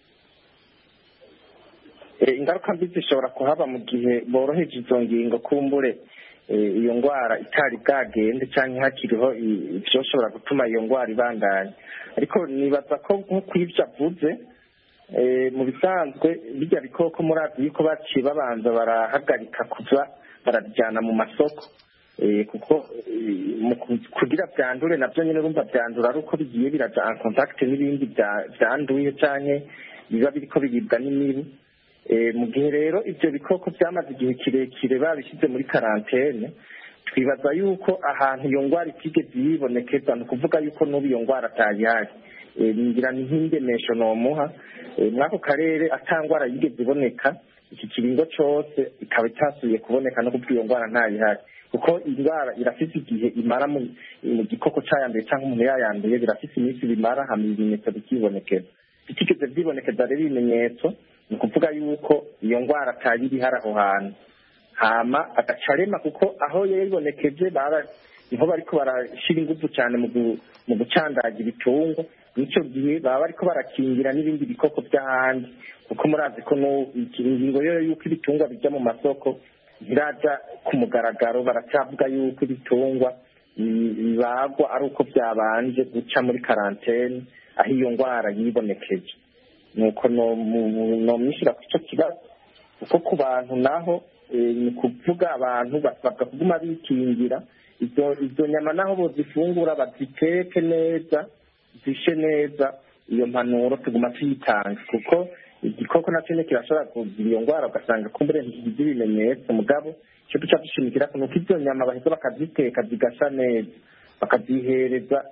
Ingaruka mbi zishobora kuhaba mu gihe boroheje izo ngingo, kumbure iyo ndwara itari bwagende cyangwa hakiriho ibyoshobora gutuma iyo ndwara ibandanya. Ariko nibaza ko nk'uko ibyo avuze, mu bisanzwe bijya bikoko murazi yuko baciye babanza barahagarika kuza barabijyana mu masoko, kuko kugira byandure nabyo nyine urumva byandura ari uko bigiye biraja en contact n'ibindi byanduye cyane biba biriko biribwa n'imibu. Mu gihe rero ibyo bikoko byamaze igihe kirekire babishyize muri karantene, twibaza yuko ahantu iyo ndwara itigeze yibonekeza, ni ukuvuga yuko n'ubu iyo ndwara atayihari. Ngira ni nk'ingemesho nomuha muri ako karere ata ndwara yigeze iboneka iki kiringo cyose, ikaba itasubiye kuboneka no kubwo iyo ndwara ntayihari, kuko indwara irafise igihe imara mu gikoko cyayanduye cyangwa umuntu yayanduye, birafise iminsi bimara hama ibimenyetso bikibonekeza. Bitigeze byibonekeza rero ibimenyetso, ni ukuvuga yuko iyo ndwara atayiri ihari aho hantu, hama agacarema, kuko aho yayibonekeje niho bariko barashira ingufu cyane mu gucandaga ibitungwa. N'icyo gihe baba bariko barakingira n'ibindi bikoko by'ahandi, kuko murazi ko ingingo yo yuko ibitungwa bijya mu masoko ntiraja ku mugaragaro. Baracyavuga yuko ibitungwa bibagwa ari uko byabanje guca muri karantene aho iyo ndwara yibonekeje. Nuko nomwishyira ku icyo kibazo, kuko ku bantu naho ni kuvuga abantu basabwa kuguma bikingira. Izo nyama naho bozifungura baziteke neza, zishe neza, iyo mpanuro tuguma tuyitanga, kuko igikoko nacyo nyine kirashobora kugira iyo ndwara ugasanga kumbure ntikigize ibimenyetso. Mugabo icyo duca dushimikira ko nuko izo nyama baheza bakaziteka zigasa neza, bakazihereza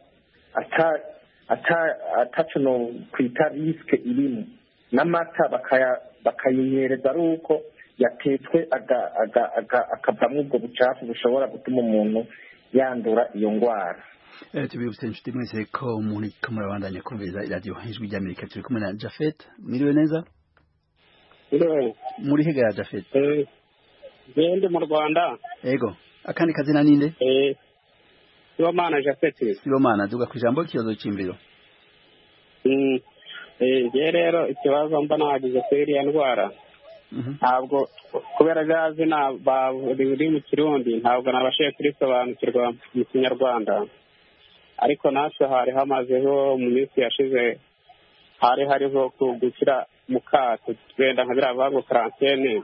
ataco no kwita risike irimo, n'amata bakayihereza ari uko yatetswe akavamwo ubwo bucafu bushobora gutuma umuntu yandura iyo ndwara. Tubibutse inshuti mwese ko muri ko murabandanya kumviriza iradiyo Ijwi ry'Amerika. Turi kumwe na Japhet. Mwiriwe neza? Muri hega ya Japhet? Ndi mu Rwanda. Yego. Akandi kazina ninde? Eh Sibomana Japhet. Sibomana, duga ku ijambo ikibazo cy'imbiro. Mm. Eh je rero ikibazo mba nagize kuri iriya ndwara. Ntabwo kubera gazi na bari mu Kirundi ntabwo nabashiye kurisobanukirwa mu Kinyarwanda, ariko natwe hari hamazeho mu minsi yashize hari hariho gukira mu kato wenda nka biriya bavuga karantene.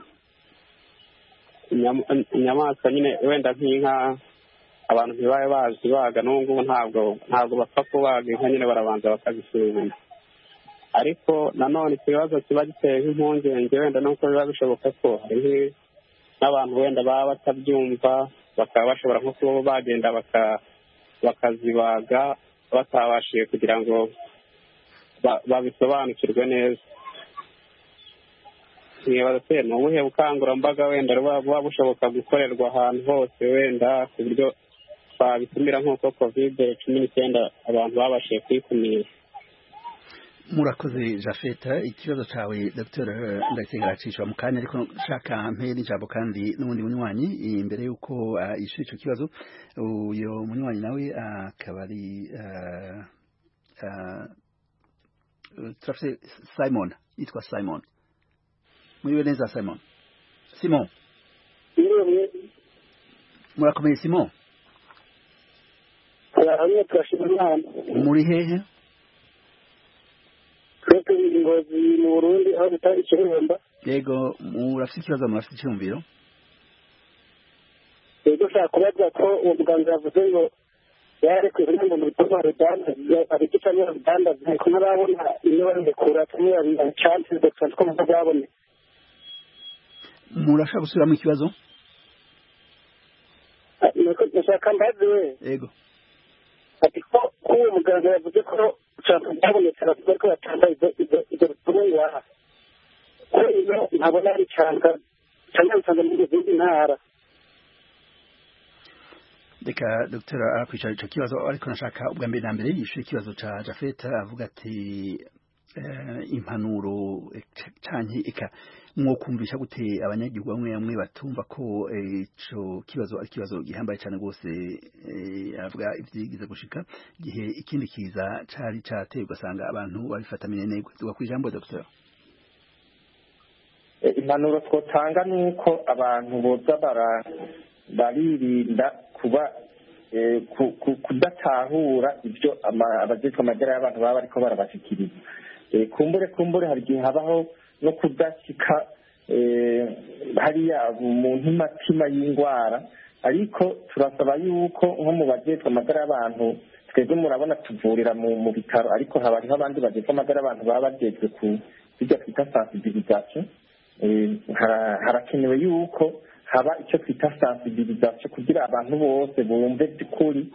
Inyamaswa nyine wenda nk'inka abantu ntibaye bazi baga n'ubu ntabwo ntabwo bapfa kubaga inka, nyine barabanza bakazisuzuma. Ariko nanone ikibazo kiba giteye nk'impungenge wenda nuko biba bishoboka ko hari n'abantu wenda baba batabyumva bakaba bashobora nko kuba bagenda bakazibaga batabashije kugira ngo babisobanukirwe neza. Nibaza se ni ubuhe bukangurambaga wenda buba bushoboka gukorerwa ahantu hose wenda ku buryo twabitumira nk'uko covid cumi n'icyenda abantu babashije kwikumira? Murakoze Jafeta, ikibazo cawe Dr Ndayisenga aracishwa mu kanya, ariko nshaka mpe n'ijambo kandi n'ubundi munywanyi imbere yuko uh, yishura ico kibazo. Uyo munywanyi nawe akaba ari uh, uh, turafise Simon, yitwa Simon. Muriwe neza Simon? Simon? Murakomeye Simon? Muri hehe? Ngozi mu Burundi aho bita Ikiremba. Yego, murafite ikibazo, murafite icyumviro? Yego, ushaka kubaza ko uwo muganga yavuze ngo yarekuye kugira mu bikorwa rudanda abikita niyo rudanda ko nababona iyo barekura kimwe ya chance de ko muzabone. Murashaka gusubiramo ikibazo? Niko nashaka mbaze we. Yego. Ati ko uwo muganga yavuze ko cyangwa byabonetse aravuga ko batanga izo izo izo tungwa ko iyo ntabona ari cyangwa cyangwa usanga mu zindi ntara. Deka Dr arakwicara ico kibazo, ariko nashaka ubwa mbere na mbere yishuye ikibazo ca Jafeta avuga ati eh, impanuro canke eka mwokumvisha gute abanyagihugu bamwe bamwe batumva ko ico kibazo ari kibazo gihambaye cyane gose, avuga ivyigize gushika gihe ikindi kiza cari cateye ugasanga abantu babifatamiye nego. Tuga kwijambo Dr. Impanuro twotanga nuko abantu boza bara baririnda kuba kudatahura ibyo abajejwe amagara y'abantu baba bariko barabashikiriza. Kumbure kumbure hari igihe habaho no kudashika hariya mu ntimatima y'indwara, ariko turasaba yuko nko mu bajejwe amagara y'abantu, twebwe murabona tuvurira mu bitaro, ariko haba hariho abandi bajejwe amagara y'abantu baba bajejwe ku bijya twita sensibilisation. Harakenewe yuko haba icyo twita sensibilisation kugira abantu bose bumve by'ukuri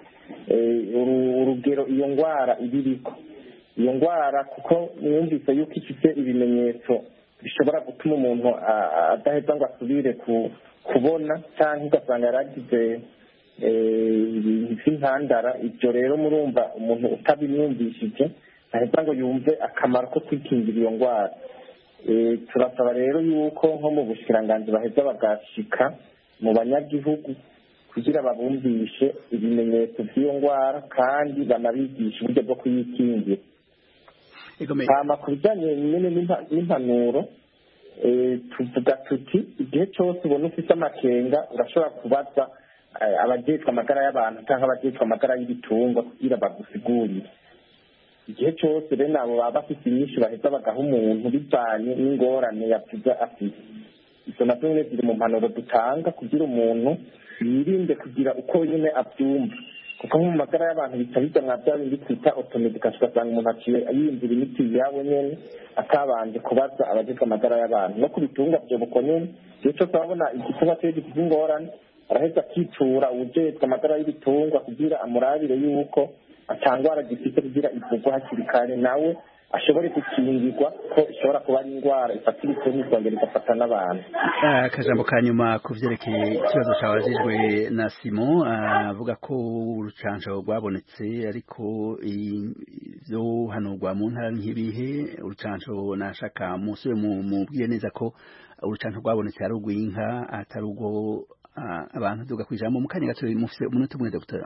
urugero iyo ndwara ibiriko. Iyo ndwara kuko mwumvise yuko ifite ibimenyetso bishobora gutuma umuntu adaheza ngo asubire kubona cyangwa ugasanga yaragize ibintu by'intandara. Ibyo rero murumva umuntu utabimwumvishije aheza ngo yumve akamaro ko kwikingira iyo ndwara. Turasaba rero yuko nko mu bushikiranganji baheza bagashika mu banyagihugu kugira babumvishe ibimenyetso by'iyo ndwara kandi banabigisha uburyo bwo kuyikingira. Hama ku bijyanye n'impanuro tuvuga tuti igihe cyose ubona ufite amakenga urashobora kubaza abajejwe amagara y'abantu cyangwa abajejwe amagara y'ibitungwa kugira bagusigurire. Igihe cyose rero nabo baba bafite inyinshi baheza bagaha umuntu bivanye n'ingorane yavuze afite. Izo nazo nyine ziri mu mpanuro dutanga kugira umuntu yirinde kugira uko nyine abyumva, kuko mu magara y'abantu bica bijya mwa bya bindi twita automedication, ugasanga umuntu aciye yiyumvira imiti yawe nyene atabanje kubaza abajejwe amagara y'abantu. No ku bitunga byo buko nyene igihe cyose ababona igitungwa cyo gifite ingorane araheza akitura ubujejwe amagara y'ibitungwa kugira amurabire yuko atangwara gifite kugira ivurwa hakiri kare, nawe ashobore gukingirwa ko ishobora kuba ari indwara ifata ibitungwa ikongera igafata n'abantu. Akajambo ka nyuma ku vyerekeye ikibazo cabajijwe na Simon, avuga ko urucanco rwabonetse ariko ivyo hanurwa mu ntara nk'ibihe. Urucanco nashaka musube mubwiye neza ko urucanco rwabonetse ari urw'inka atari urwo abantu. Tuga kwijambo mu kanya gato mufise umunota umwe Dr.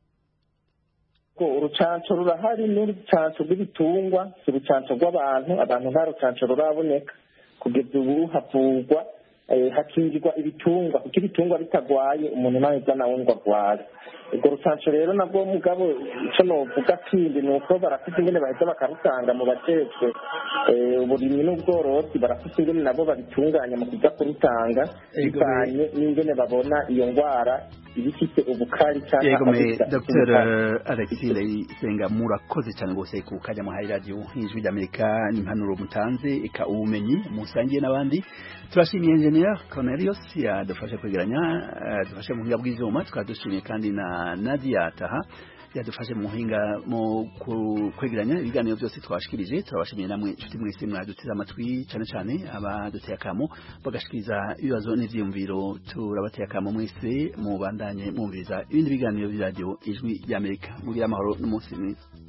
Urucanco rurahari n'urucanco rw'ibitungwa, si urucanco rw'abantu. Abantu nta rucanco ruraboneka kugeza ubu. Havurwa hakingirwa ibitungwa, kuko ibitungwa bitagwaye umuntu ntaheza nawe ngo agware. Urwo rucanco rero nabwo mugabo ico novuga kindi ni uko barafite ingene baheza bakarutanga mu bajejwe uburimyi n'ubworozi, barafite ingene nabo babitunganya mu kuja kurutanga bivanye n'ingene babona iyo ndwara ibifite ubukari cyangwa. Yego me Dr Alexis Ndayisenga, murakoze cyane gose ku kanya mu Hayi Radio Ijwi ry'Amerika n'impanuro mutanze eka ubumenyi musangiye n'abandi. Turashimiye Engineer Cornelius yadufashe kwegeranya yadufashe mu buhinga bw'ivyuma twadushimiye kandi na Nadia Taha yadufashe mu buhinga mu kwegeranya ibiganiro byose twashikirije turabashimiye namwe inshuti mwese mwaduteze amatwi cyane cyane abaduteye akamo bagashikiriza ibibazo n'ivyiyumviro turabateye akamo mwese mu bandanye mwumviriza ibindi biganiro bya radio ijwi ry'Amerika mugira amahoro n'umunsi mwiza